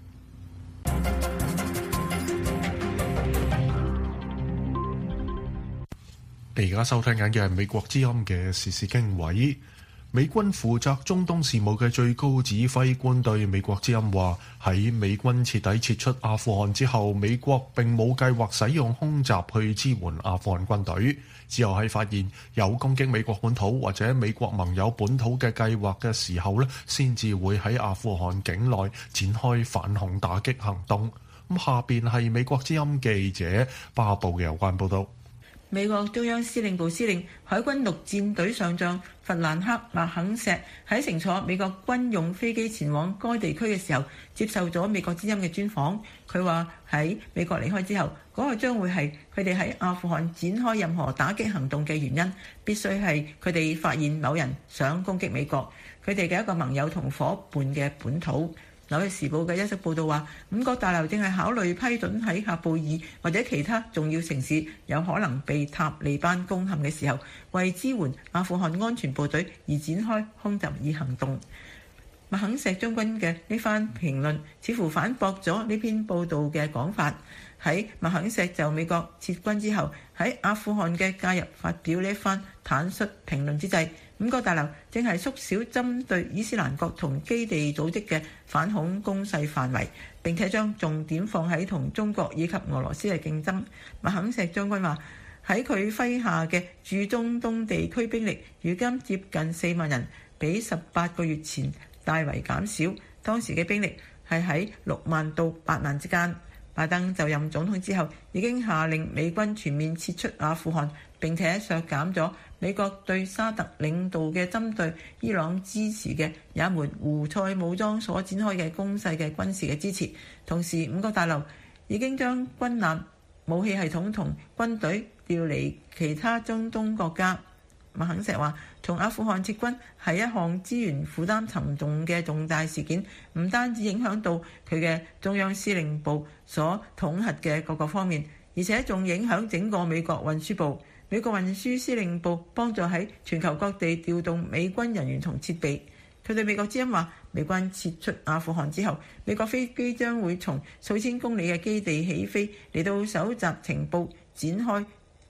你而家收聽緊嘅係美國之音嘅時事經緯。美軍負責中東事務嘅最高指揮官對美國之音話，喺美軍徹底撤出阿富汗之後，美國並冇計劃使用空襲去支援阿富汗軍隊，只有喺發現有攻擊美國本土或者美國盟友本土嘅計劃嘅時候先至會喺阿富汗境內展開反恐打擊行動。下邊係美國之音記者巴布嘅有關報道。 美國中央司令部司令海軍陸戰隊上將弗蘭克·麥肯錫喺乘坐美國軍用飛機前往該地區嘅時候，接受咗美國之音嘅專訪。佢話喺美國離開之後，嗰個將會係佢哋喺阿富汗展開任何打擊行動嘅原因，必須係佢哋發現某人想攻擊美國，佢哋嘅一個盟友同夥伴嘅本土。紐約時報嘅一則報道話，5角大樓正係考慮批准喺喀布爾或者其他重要城市有可能被塔利班攻陷嘅時候，為支援阿富汗安全部隊而展開空襲以行動。麥肯錫將軍嘅呢番評論似乎反駁咗呢篇報道嘅講法。喺麥肯錫就美國撤軍之後喺阿富汗嘅介入發表呢一番坦率評論之際，5角大樓正係縮小針對伊斯蘭國同基地組織嘅反恐攻勢範圍，並且將重點放喺同中國以及俄羅斯嘅競爭。麥肯錫將軍話，喺佢麾下嘅駐中東地區兵力如今接近4萬人，比18個月前大為減少，當時嘅兵力係喺6萬到8萬之間。拜登就任總統之後，已經下令美軍全面撤出阿富汗，並且削減咗美國對沙特領導嘅針對伊朗支持嘅也門胡塞武裝所展開嘅攻勢嘅軍事嘅支持。同時，5角大樓已經將軍艦、武器系統同軍隊調離其他中東國家。麥肯錫話，從阿富汗撤軍係一項資源負擔沉重嘅重大事件，唔單止影響到佢嘅中央司令部所統轄嘅各個方面，而且仲影響整個美國運輸部。美國運輸司令部幫助喺全球各地調動美軍人員同設備。佢對美國之音話，美軍撤出阿富汗之後，美國飛機將會從數千公里嘅基地起飛嚟到搜集情報，展開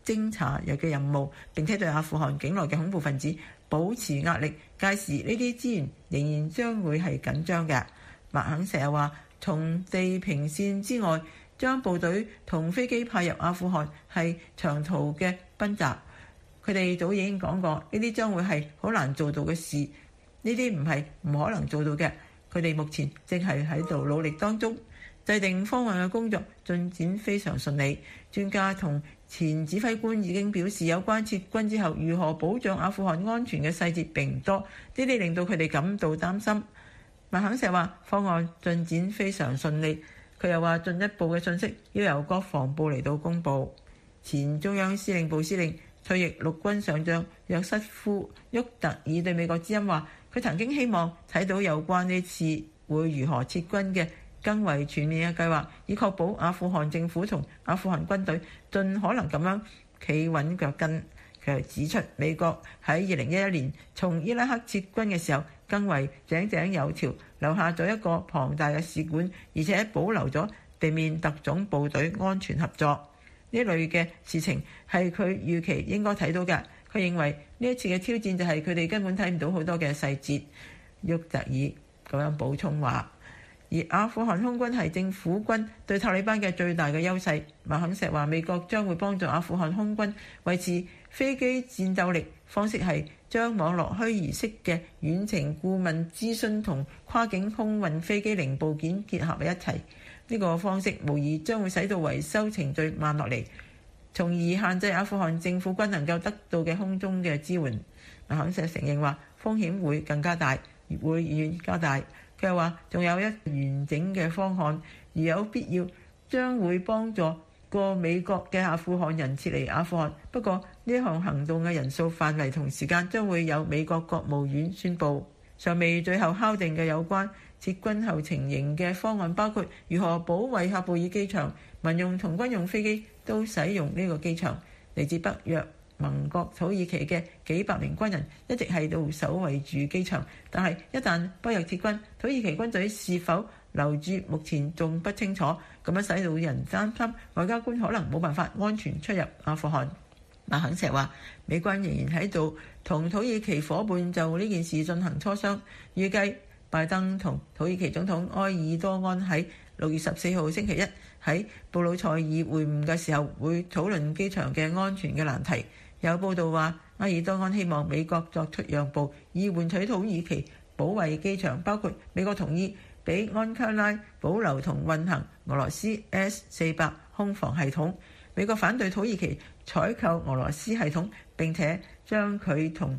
偵查嘅任務，並且對阿富汗境內嘅恐怖分子保持壓力。屆時呢啲資源仍然將會係緊張嘅。麥肯錫又話，從地平線之外將部隊同飛機派入阿富汗係長途嘅奔襲。佢哋早已經講過，呢啲將會係好難做到嘅事，呢啲唔係唔可能做到嘅。佢哋目前正係喺度努力當中，制定方案嘅工作進展非常順利。專家同前指揮官已經表示，有關撤軍之後如何保障阿富汗安全嘅細節並唔多，呢啲令到佢哋感到擔心。麥肯錫話方案進展非常順利，佢又話進一步嘅信息要由國防部嚟到公佈。前中央司令部司令退役陸軍上將約瑟夫·沃特爾對美國之音話，佢曾經希望睇到有關呢次會如何撤軍嘅更為全面嘅計劃，以確保阿富汗政府同阿富汗軍隊盡可能咁樣企穩腳跟。佢又指出，美國喺2011年從伊拉克撤軍嘅時候，更為井井有條，留下咗一個龐大嘅使館，而且保留咗地面特種部隊安全合作。呢類嘅事情係佢預期應該睇到嘅。佢認為呢一次嘅挑戰就係佢哋根本睇唔到好多嘅細節。沃特爾咁樣補充話。而阿富汗空軍係政府軍對塔利班嘅最大嘅優勢。麥肯錫話，美國將會幫助阿富汗空軍維持飛機戰鬥力，方式係將網絡虛擬式嘅遠程顧問諮詢同跨境空運飛機零部件結合喺一齊。呢個方式無疑將會使到維修程序慢落嚟，從而限制阿富汗政府軍能夠得到嘅空中嘅支援。麥肯錫承認話，風險會更加大，會越加大。佢又話，仲有一完整嘅方案，而有必要將會幫助過美國嘅阿富汗人撤離阿富汗。不過呢項行動嘅人數、範圍同時間將會由美國國務院宣佈。尚未最後敲定嘅有關撤軍後情形嘅方案，包括如何保衛喀布爾機場，民用同軍用飛機都使用呢個機場。嚟自北約盟國土耳其嘅幾百名軍人一直喺度守衛住機場，但係一旦北約撤軍，土耳其軍隊是否留住目前仲不清楚，咁樣使到人擔心外交官可能冇辦法安全出入阿富汗。麥肯錫話，美軍仍然喺度同土耳其夥伴就呢件事進行磋商，預計拜登同土耳其總統埃爾多安喺6月14號星期一喺布魯塞爾會晤嘅時候會討論機場嘅安全嘅難題。有報道話，埃爾多安希望美國作出讓步，以換取土耳其保衛機場，包括美國同意俾安卡拉保留同運行俄羅斯 S-400 空防系統。美國反對土耳其採購俄羅斯系統，並且將佢同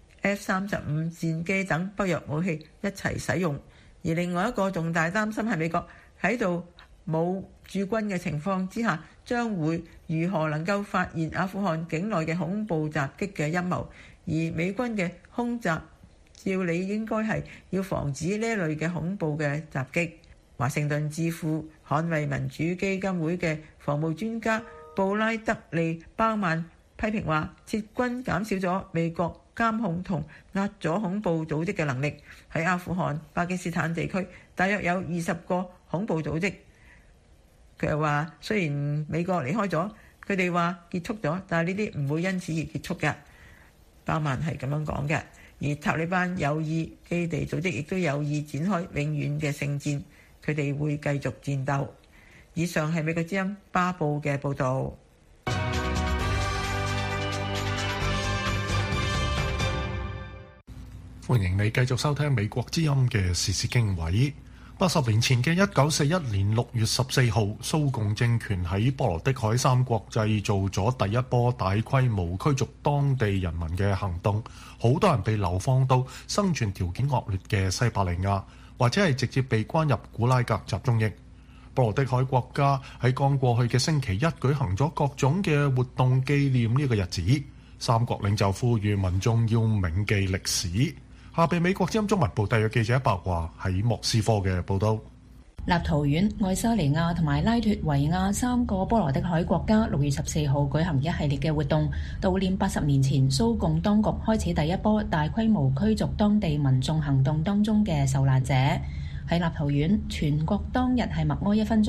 F-35 戰機等北約武器一齊使用。而另外一個重大擔心係美國喺度冇駐軍嘅情況之下，將會如何能夠發現阿富汗境內嘅恐怖襲擊嘅陰謀。而美軍嘅空襲照理應該係要防止呢類嘅恐怖嘅襲擊。華盛頓智庫捍衛民主基金會嘅防務專家布拉德利鮑曼批評話，撤軍減少咗美國監控同壓阻恐怖組織嘅能力。喺阿富汗、巴基斯坦地區大約有20個恐怖組織。佢又話，雖然美國離開咗，佢哋話結束咗，但係呢啲唔會因此而結束嘅。鮑曼係咁樣講嘅。而塔利班有意基地組織亦都有意展開永遠嘅聖戰，佢哋會繼續戰鬥。以上係美國之音巴布嘅報導。 歡迎你繼續收聽美國之音嘅時事經緯。80年前嘅1941年6月14號，蘇共政權喺波羅的海三國製造咗第一波大規模驅逐當地人民嘅行動，好多人被流放到生存條件惡劣嘅西伯利亞，或者係直接被關入古拉格集中營。波羅的海國家喺剛過去嘅星期一舉行咗各種嘅活動紀念呢個日子。三國領袖呼籲民眾要銘記歷史。下被美國之音中文部特約記者白華喺莫斯科嘅報道。 立陶宛、愛沙尼亞同埋拉脫維亞三個波羅的海國家6月14號舉行一系列嘅活動，悼念80年前蘇共當局開始第一波大規模驅逐當地民眾行動當中嘅受難者。喺立陶宛，全國當日係默哀1分鐘，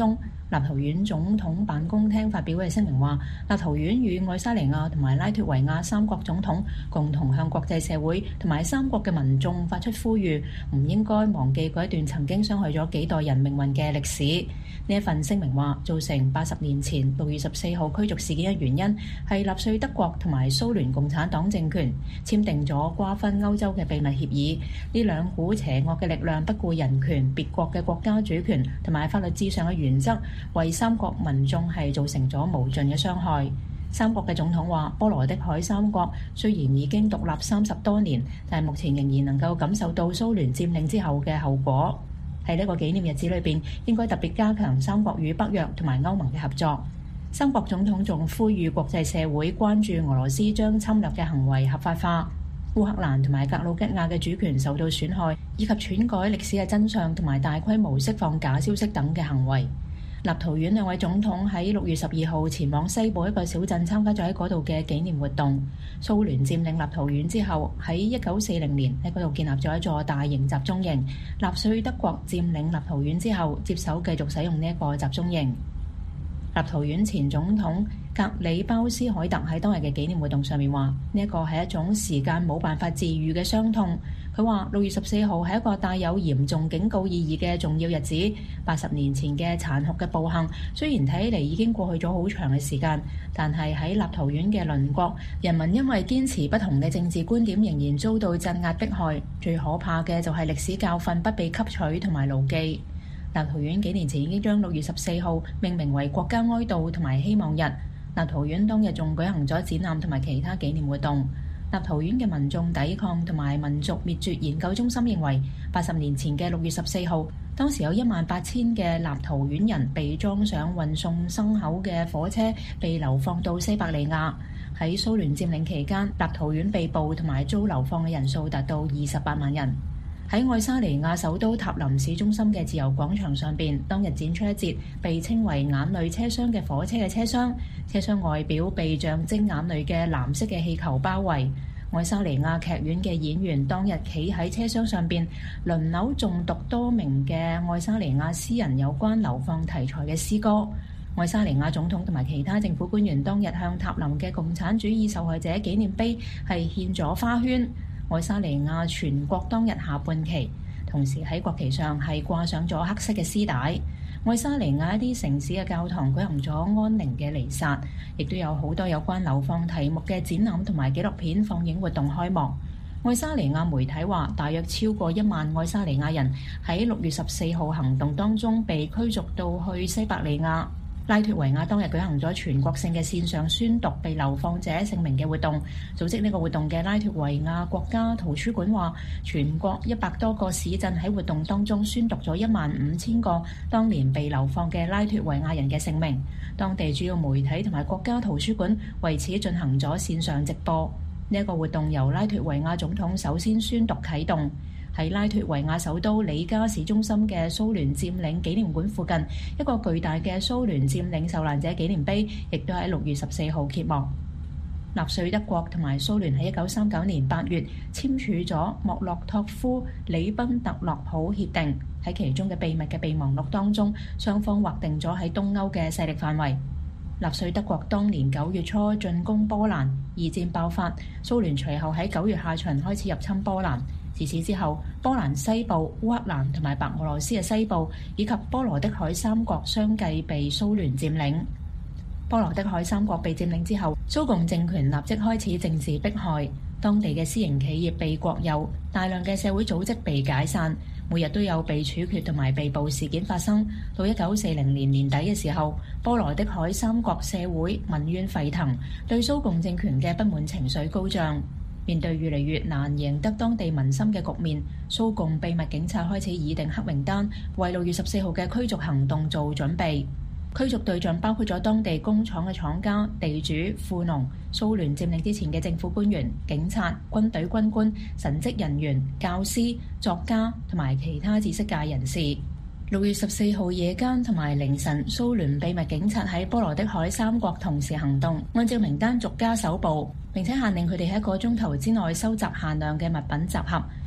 立陶宛總統辦公廳發表嘅聲明話，立陶宛與愛沙尼亞同埋拉脫維亞三國總統共同向國際社會同埋三國嘅民眾發出呼籲，唔應該忘記嗰一段曾經傷害咗幾代人命運嘅歷史。呢一份聲明話，造成80年前6月14號驅逐事件嘅原因係納粹德國同埋蘇聯共產黨政權簽訂咗瓜分歐洲嘅秘密協議。呢兩股邪惡嘅力量不顧人權、別國嘅國家主權同埋法律至上嘅原則，為三國民眾係造成咗無盡嘅傷害。三國嘅總統話，波羅的海三國雖然已經獨立30多年，但係目前仍然能夠感受到蘇聯佔領之後嘅後果。喺呢個紀念日子裏邊，應該特別加強三國與北約同埋歐盟嘅合作。三國總統仲呼籲國際社會關注俄羅斯將侵略嘅行為合法化、烏克蘭同埋格魯吉亞嘅主權受到損害，以及篡改歷史嘅真相同埋大規模釋放假消息等嘅行為。立陶宛兩位總統喺6月12號前往西部一個小鎮參加咗喺嗰度嘅紀念活動。蘇聯佔領立陶宛之後，喺1940年喺嗰度建立咗一座大型集中營。納粹德國佔領立陶宛之後，接手繼續使用呢一個集中營。立陶宛前總統格里鮑斯凱特喺當日嘅紀念活動上面話：呢一個係一種時間冇辦法治癒嘅傷痛。佢話6月14號係一個帶有嚴重警告意義嘅重要日子。80年前嘅殘酷嘅暴行，雖然睇起嚟已經過去咗好長嘅時間，但係喺立陶宛嘅鄰國，人民因為堅持不同嘅政治觀點，仍然遭到鎮壓迫害。最可怕嘅就係歷史教訓不被吸取同埋牢記。立陶宛幾年前已經將6月14號命名為國家哀悼同埋希望日。立陶宛當日仲舉行咗展覽同埋其他紀念活動。立陶宛嘅民眾抵抗同埋民族滅絕研究中心認為，80年前嘅6月14號，當時有18000嘅立陶宛人被裝上運送牲口嘅火車，被流放到西伯利亞。喺蘇聯佔領期間，立陶宛被捕同埋遭流放嘅人數達到28萬人。喺愛沙尼亞首都塔林市中心嘅自由廣場上邊，當日展出一節被稱為眼淚車廂嘅火車嘅車廂，車廂外表被象徵眼淚嘅藍色嘅氣球包圍。愛沙尼亞劇院嘅演員當日企喺車廂上邊，輪流誦讀多名嘅愛沙尼亞詩人有關流放題材嘅詩歌。愛沙尼亞總統同埋其他政府官員當日向塔林嘅共產主義受害者紀念碑係獻咗花圈。愛沙尼亞全國當日下半旗，同時喺國旗上係掛上咗黑色嘅絲帶。愛沙尼亞一啲城市嘅教堂舉行咗安寧嘅彌撒，亦都有好多有關流放題目嘅展覽同埋紀錄片放映活動開幕。愛沙尼亞媒體話，大約超過1萬愛沙尼亞人喺6月14號行動當中被驅逐到去西伯利亞。拉脫維亞當日舉行咗全國性嘅線上宣讀被流放者姓名嘅活動。組織呢個活動嘅拉脫維亞國家圖書館話，全國100多個市鎮喺活動當中宣讀咗15000個當年被流放嘅拉脫維亞人嘅姓名。當地主要媒體同埋國家圖書館為此進行咗線上直播。呢一個活動由拉脫維亞總統首先宣讀啟動。喺拉脫維亞首都里加市中心嘅蘇聯佔領紀念館附近，一個巨大嘅蘇聯佔領受難者紀念碑，亦都喺6月14號揭幕。納粹德國同埋蘇聯喺1939年8月簽署咗莫洛托夫里賓特洛普協定，喺其中嘅秘密嘅備忘錄當中，雙方劃定咗喺東歐嘅勢力範圍。納粹德國當年9月初進攻波蘭，二戰爆發，蘇聯隨後喺9月下旬開始入侵波蘭。自此之後，波蘭西部、烏克蘭同埋白俄羅斯嘅西部，以及波羅的海三國相繼被蘇聯佔領。波羅的海三國被佔領之後，蘇共政權立即開始政治迫害，當地嘅私營企業被國有，大量嘅社會組織被解散，每日都有被處決同埋被捕事件發生。到1940年年底嘅時候，波羅的海三國社會民怨沸騰，對蘇共政權嘅不滿情緒高漲。面對越嚟越難贏得當地民心嘅局面，蘇共秘密警察開始擬定黑名單，為6月14號嘅驅逐行動做準備。驅逐對象包括咗當地工廠嘅廠家、地主、富農、蘇聯佔領之前嘅政府官員、警察、軍隊軍官、神職人員、教師、作家同埋其他知識界人士。6月14號夜間同埋凌晨，蘇聯秘密警察喺波羅的海三國同時行動，按照名單逐家搜捕，並且限令佢哋喺1個鐘頭之內收集限量嘅物品集合。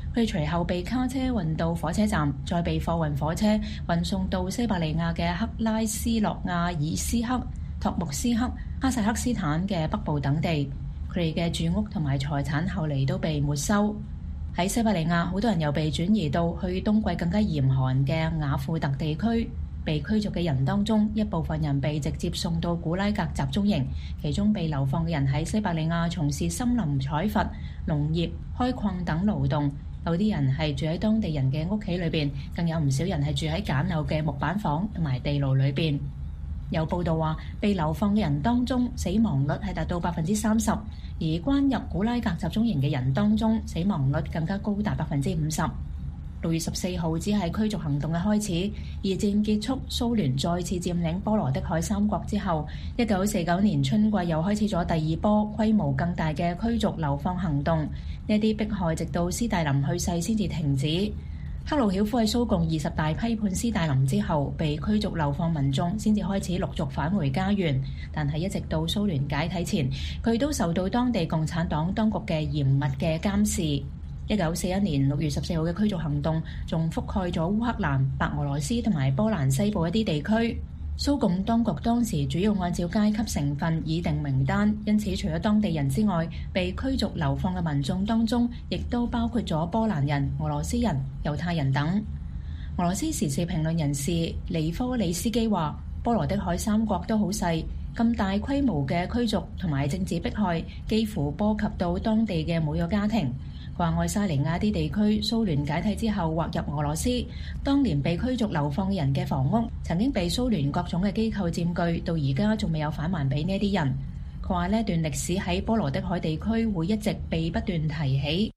佢哋隨後被卡車運到火車站，再被貨運火車運送到西伯利亞嘅克拉斯諾亞爾斯克、托木斯克、哈薩克斯坦嘅北部等地。佢哋嘅住屋同埋財產後嚟都被沒收。喺西伯利亞，好多人又被轉移到去冬季更加嚴寒嘅雅庫特地區。被驅逐嘅人當中，一部分人被直接送到古拉格集中營，其中被流放嘅人喺西伯利亞從事森林採伐、農業、開礦等勞動。有啲人係住喺當地人嘅屋企裏邊，更有唔少人係住喺簡陋嘅木板房同埋地牢裏邊。有報道話，被流放嘅人當中死亡率係達到30%，而關入古拉格集中營嘅人當中死亡率更加高達50%。6月14號只係驅逐行動嘅開始。二戰結束，蘇聯再次佔領波羅的海三國之後，1949年春季又開始咗第二波規模更大嘅驅逐流放行動。呢啲迫害直到斯大林去世先至停止。赫魯曉夫喺蘇共20大批判斯大林之後，被驅逐流放民眾先至開始陸續返回家園，但係一直到蘇聯解體前，佢都受到當地共產黨當局嘅嚴密嘅監視。1941年6月14號嘅驅逐行動仲覆蓋咗烏克蘭、白俄羅斯同埋波蘭西部一啲地區。蘇共當局當時主要按照階級成分擬定名單，因此除咗當地人之外，被驅逐流放嘅民眾當中，亦都包括咗波蘭人、俄羅斯人、猶太人等。俄羅斯時事評論人士尼科里斯基話：波羅的海三國都好細，咁大規模嘅驅逐同埋政治迫害，幾乎波及到當地嘅每個家庭。話愛沙尼亞啲地區蘇聯解體之後劃入俄羅斯，當年被驅逐流放嘅人嘅房屋曾經被蘇聯各種嘅機構佔據，到而家仲未有返還俾呢啲人。佢話呢段歷史喺波羅的海地區會一直被不斷提起。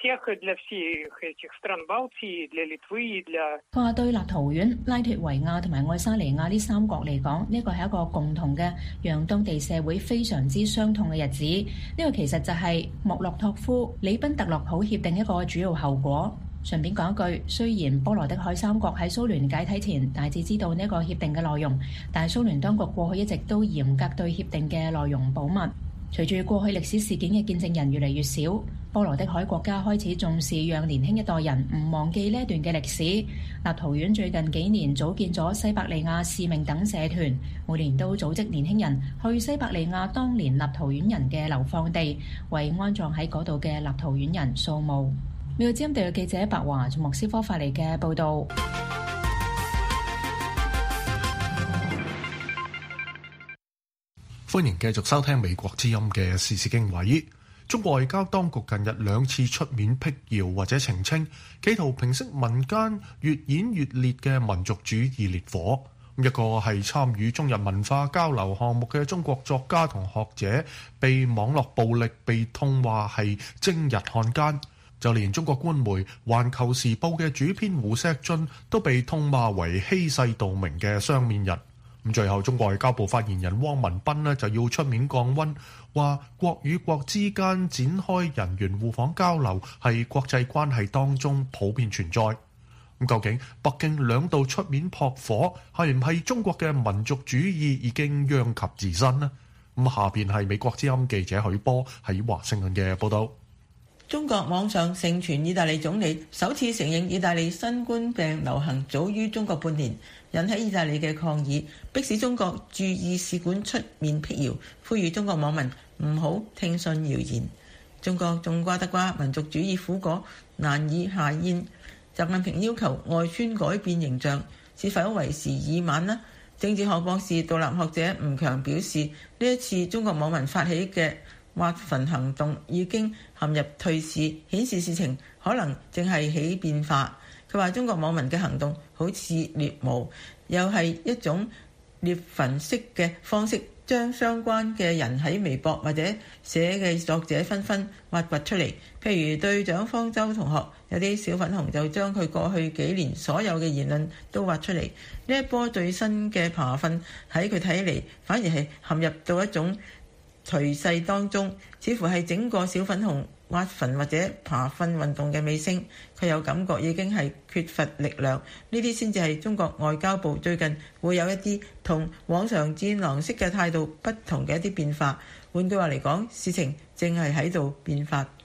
佢話對立陶宛、拉脫維亞同埋愛沙尼亞呢三國嚟講，呢個係一個共同嘅讓當地社會非常之傷痛嘅日子。呢個其實就係莫洛托夫里賓特洛普協定一個主要後果。順便講一句，雖然波羅的海三國喺蘇聯解體前大致知道呢個協定嘅內容，但係蘇聯當局過去一直都嚴格對協定嘅內容保密。隨住過去歷史事件嘅見證人越嚟越少，波羅的海國家開始重視讓年輕一代人唔忘記呢一段嘅歷史。立陶宛最近幾年組建咗西伯利亞使命等社團，每年都組織年輕人去西伯利亞當年立陶宛人嘅流放地，為安葬喺嗰度嘅立陶宛人掃墓。美國之音地記者白華從莫斯科發嚟嘅報導。 歡迎繼續收聽美國之音嘅時事經緯。中國外交當局近日2次出面辟謠或者澄清，企圖平息民間越演越烈嘅民族主義烈火。一個係參與中日文化交流項目嘅中國作家同學者，被網絡暴力被痛話係征日漢奸。就連中國官媒《環球時報》嘅主編胡錫進都被痛罵為欺世盜名嘅雙面人。咁最後，中國外交部發言人汪文斌就要出面降溫，話國與國之間展開人員互訪交流係國際關係當中普遍存在。咁究竟北京兩度出面撲火，係唔係中國嘅民族主義已經殃及自身呢？咁下邊係美國之音記者許波喺華盛頓嘅報道。 中國網上盛傳意大利總理首次承認意大利新冠病流行早於中國半年，引起意大利嘅抗議，迫使中國駐意使館出面辟謠，呼籲中國網民唔好聽信謠言。中國種瓜得瓜，民族主義苦果難以下咽。習近平要求外宣改變形象，是否為時已晚呢？政治學博士、獨立學者吳強表示，呢一次中國網民發起嘅挖墳行動已經陷入退市，顯示事情可能正係起變化。佢話中國網民嘅行動好似獵巫，又係一種獵墳式嘅方式，將相關嘅人喺微博或者寫嘅作者紛紛挖掘出嚟。譬如對蔣方舟同學，有啲小粉紅就將佢過去幾年所有嘅言論都挖出嚟。呢一波最新嘅扒糞喺佢睇嚟，反而係陷入到一種頹勢當中，似乎係整個小粉紅挖墳或者扒糞運動嘅尾聲。佢有感覺已經係缺乏力量，呢啲先至係中國外交部最近會有一啲同往常戰狼式嘅態度不同嘅一啲變化。換句話嚟講，事情正係喺度變化。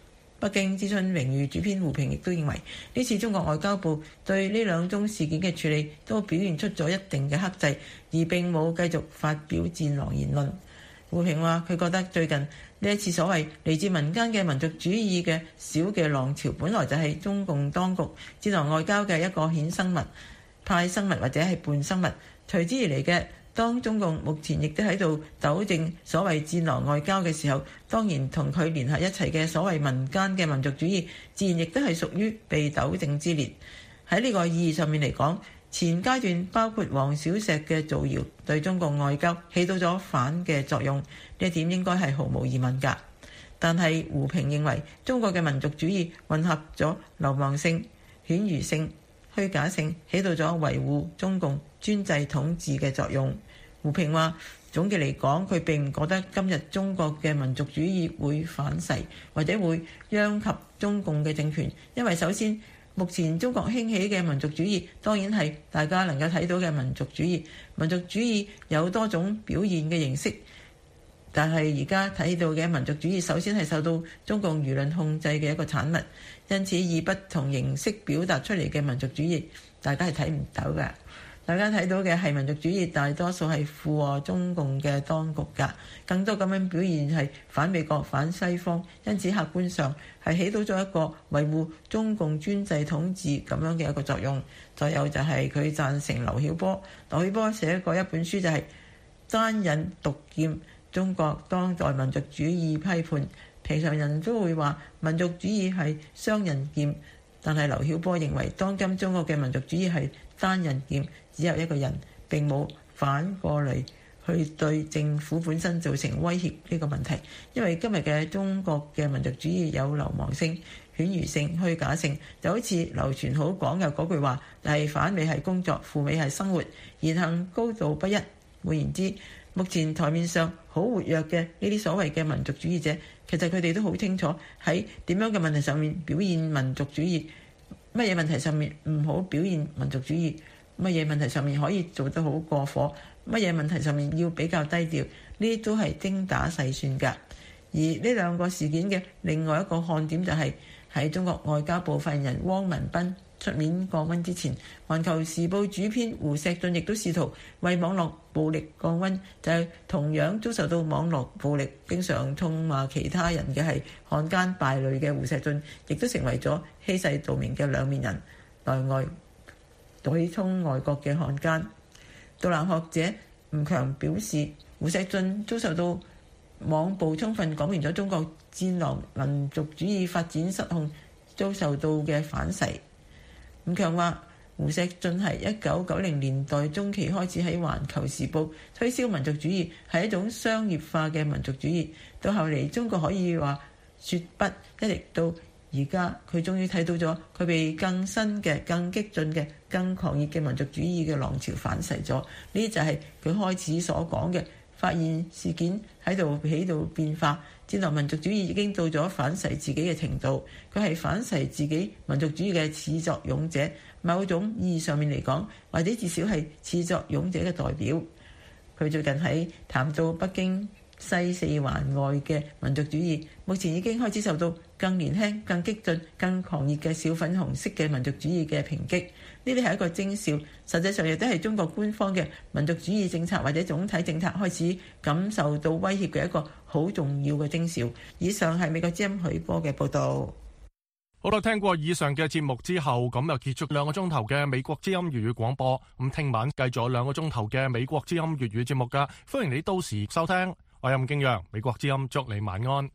北京諮詢榮譽主編胡平亦都認為，呢次中國外交部對呢兩宗事件嘅處理都表現出咗一定嘅克制，而並冇繼續發表戰狼言論。胡平話：佢覺得最近呢一次所謂嚟自民間嘅民族主義嘅小嘅浪潮，本來就係中共當局戰狼外交嘅一個衍生物、派生物或者係半生物，隨之而嚟嘅。當中共目前亦都喺度糾正所謂戰狼外交嘅時候，當然同佢聯合一齊嘅所謂民間嘅民族主義，自然亦都係屬於被糾正之列。喺呢個意義上面嚟講，前階段包括黃小石嘅造謠，對中共外交起到咗反嘅作用，呢一點應該係毫無疑問㗎。但係胡平認為，中國嘅民族主義混合咗流氓性、犬儒性、虛假性，起到咗維護中共專制統治嘅作用。胡平話：總嘅嚟講，佢並唔覺得今日中國嘅民族主義會反噬或者會殃及中共嘅政權，因為首先目前中國興起嘅民族主義當然係大家能夠睇到嘅民族主義。民族主義有多種表現嘅形式，但係而家睇到嘅民族主義首先係受到中共輿論控制嘅一個產物，因此以不同形式表達出嚟嘅民族主義，大家係睇唔到㗎。大家睇到嘅係民族主義大多數係附和中共嘅當局㗎，更多咁樣表現係反美國、反西方，因此客觀上係起到咗一個維護中共專制統治咁樣嘅一個作用。再有就係佢贊成劉曉波，劉曉波寫過一本書就係單引獨劍中國當代民族主義批判。平常人都會話民族主義係雙刃劍，但係劉曉波認為當今中國嘅民族主義係單刃劍，只有一個人，並冇反過嚟去對政府本身造成威脅呢個問題。因為今日嘅中國嘅民族主義有流氓性、犬儒性、虛假性，就好似流傳好廣嘅嗰句話，係反美係工作，赴美係生活，言行高度不一。換言之，目前台面上好活躍嘅呢啲所謂嘅民族主義者，其實佢哋都好清楚喺點樣嘅問題上面表現民族主義，乜嘢問題上面唔好表現民族主義，乜嘢問題上面可以做得好過火，乜嘢問題上面要比較低調，呢啲都係精打細算㗎。而呢兩個事件嘅另外一個看點就係喺中國外交部發言人汪文斌出面降溫之前，環球時報主編胡錫進亦都試圖為網絡暴力降溫，就係同樣遭受到網絡暴力，經常痛罵其他人嘅係漢奸敗類嘅胡錫進，亦都成為咗欺世盜名嘅兩面人，內外對衝外國嘅漢奸。獨立學者吳強表示，胡錫進遭受到網暴，充分講明咗中國戰狼民族主義發展失控遭受到嘅反噬。吳強話：胡錫進係1990年代中期開始喺《環球時報》推銷民族主義，係一種商業化嘅民族主義。到後嚟，中國可以話說不，一直到而家，佢終於睇到咗佢被更新嘅、更激進嘅、更狂熱嘅民族主義嘅浪潮反噬咗。呢就係佢開始所講嘅，發現事件喺度起到變化，戰狼民族主義已經到咗反噬自己嘅程度，佢係反噬自己民族主義嘅始作俑者，某種意義上面嚟講，或者至少係始作俑者嘅代表。佢最近喺談到北京西四環外嘅民族主義，目前已經開始受到更年輕、更激進、更狂熱嘅小粉紅色嘅民族主義嘅抨擊。呢啲係一個徵兆，實際上亦都係中國官方嘅民族主義政策或者總體政策開始感受到威脅嘅一個好重要嘅徵兆。以上係美國之音許波嘅報導。 好啦，聽過以上嘅節目之後，咁又結束2個鐘頭嘅美國之音粵語廣播。咁聽晚繼續2個鐘頭嘅美國之音粵語節目㗎，歡迎你到時收聽。我係吳敬陽，美國之音祝你晚安。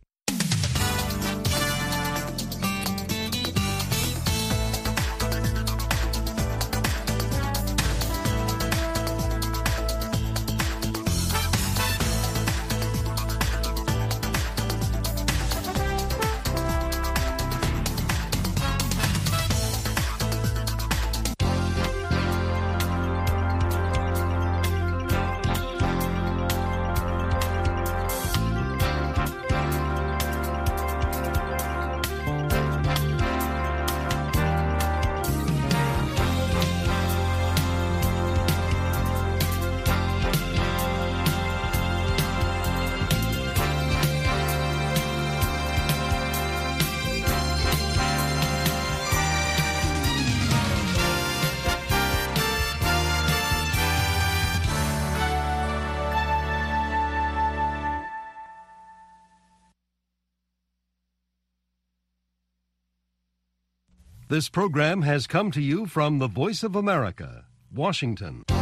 This program has come to you from the Voice of America, Washington.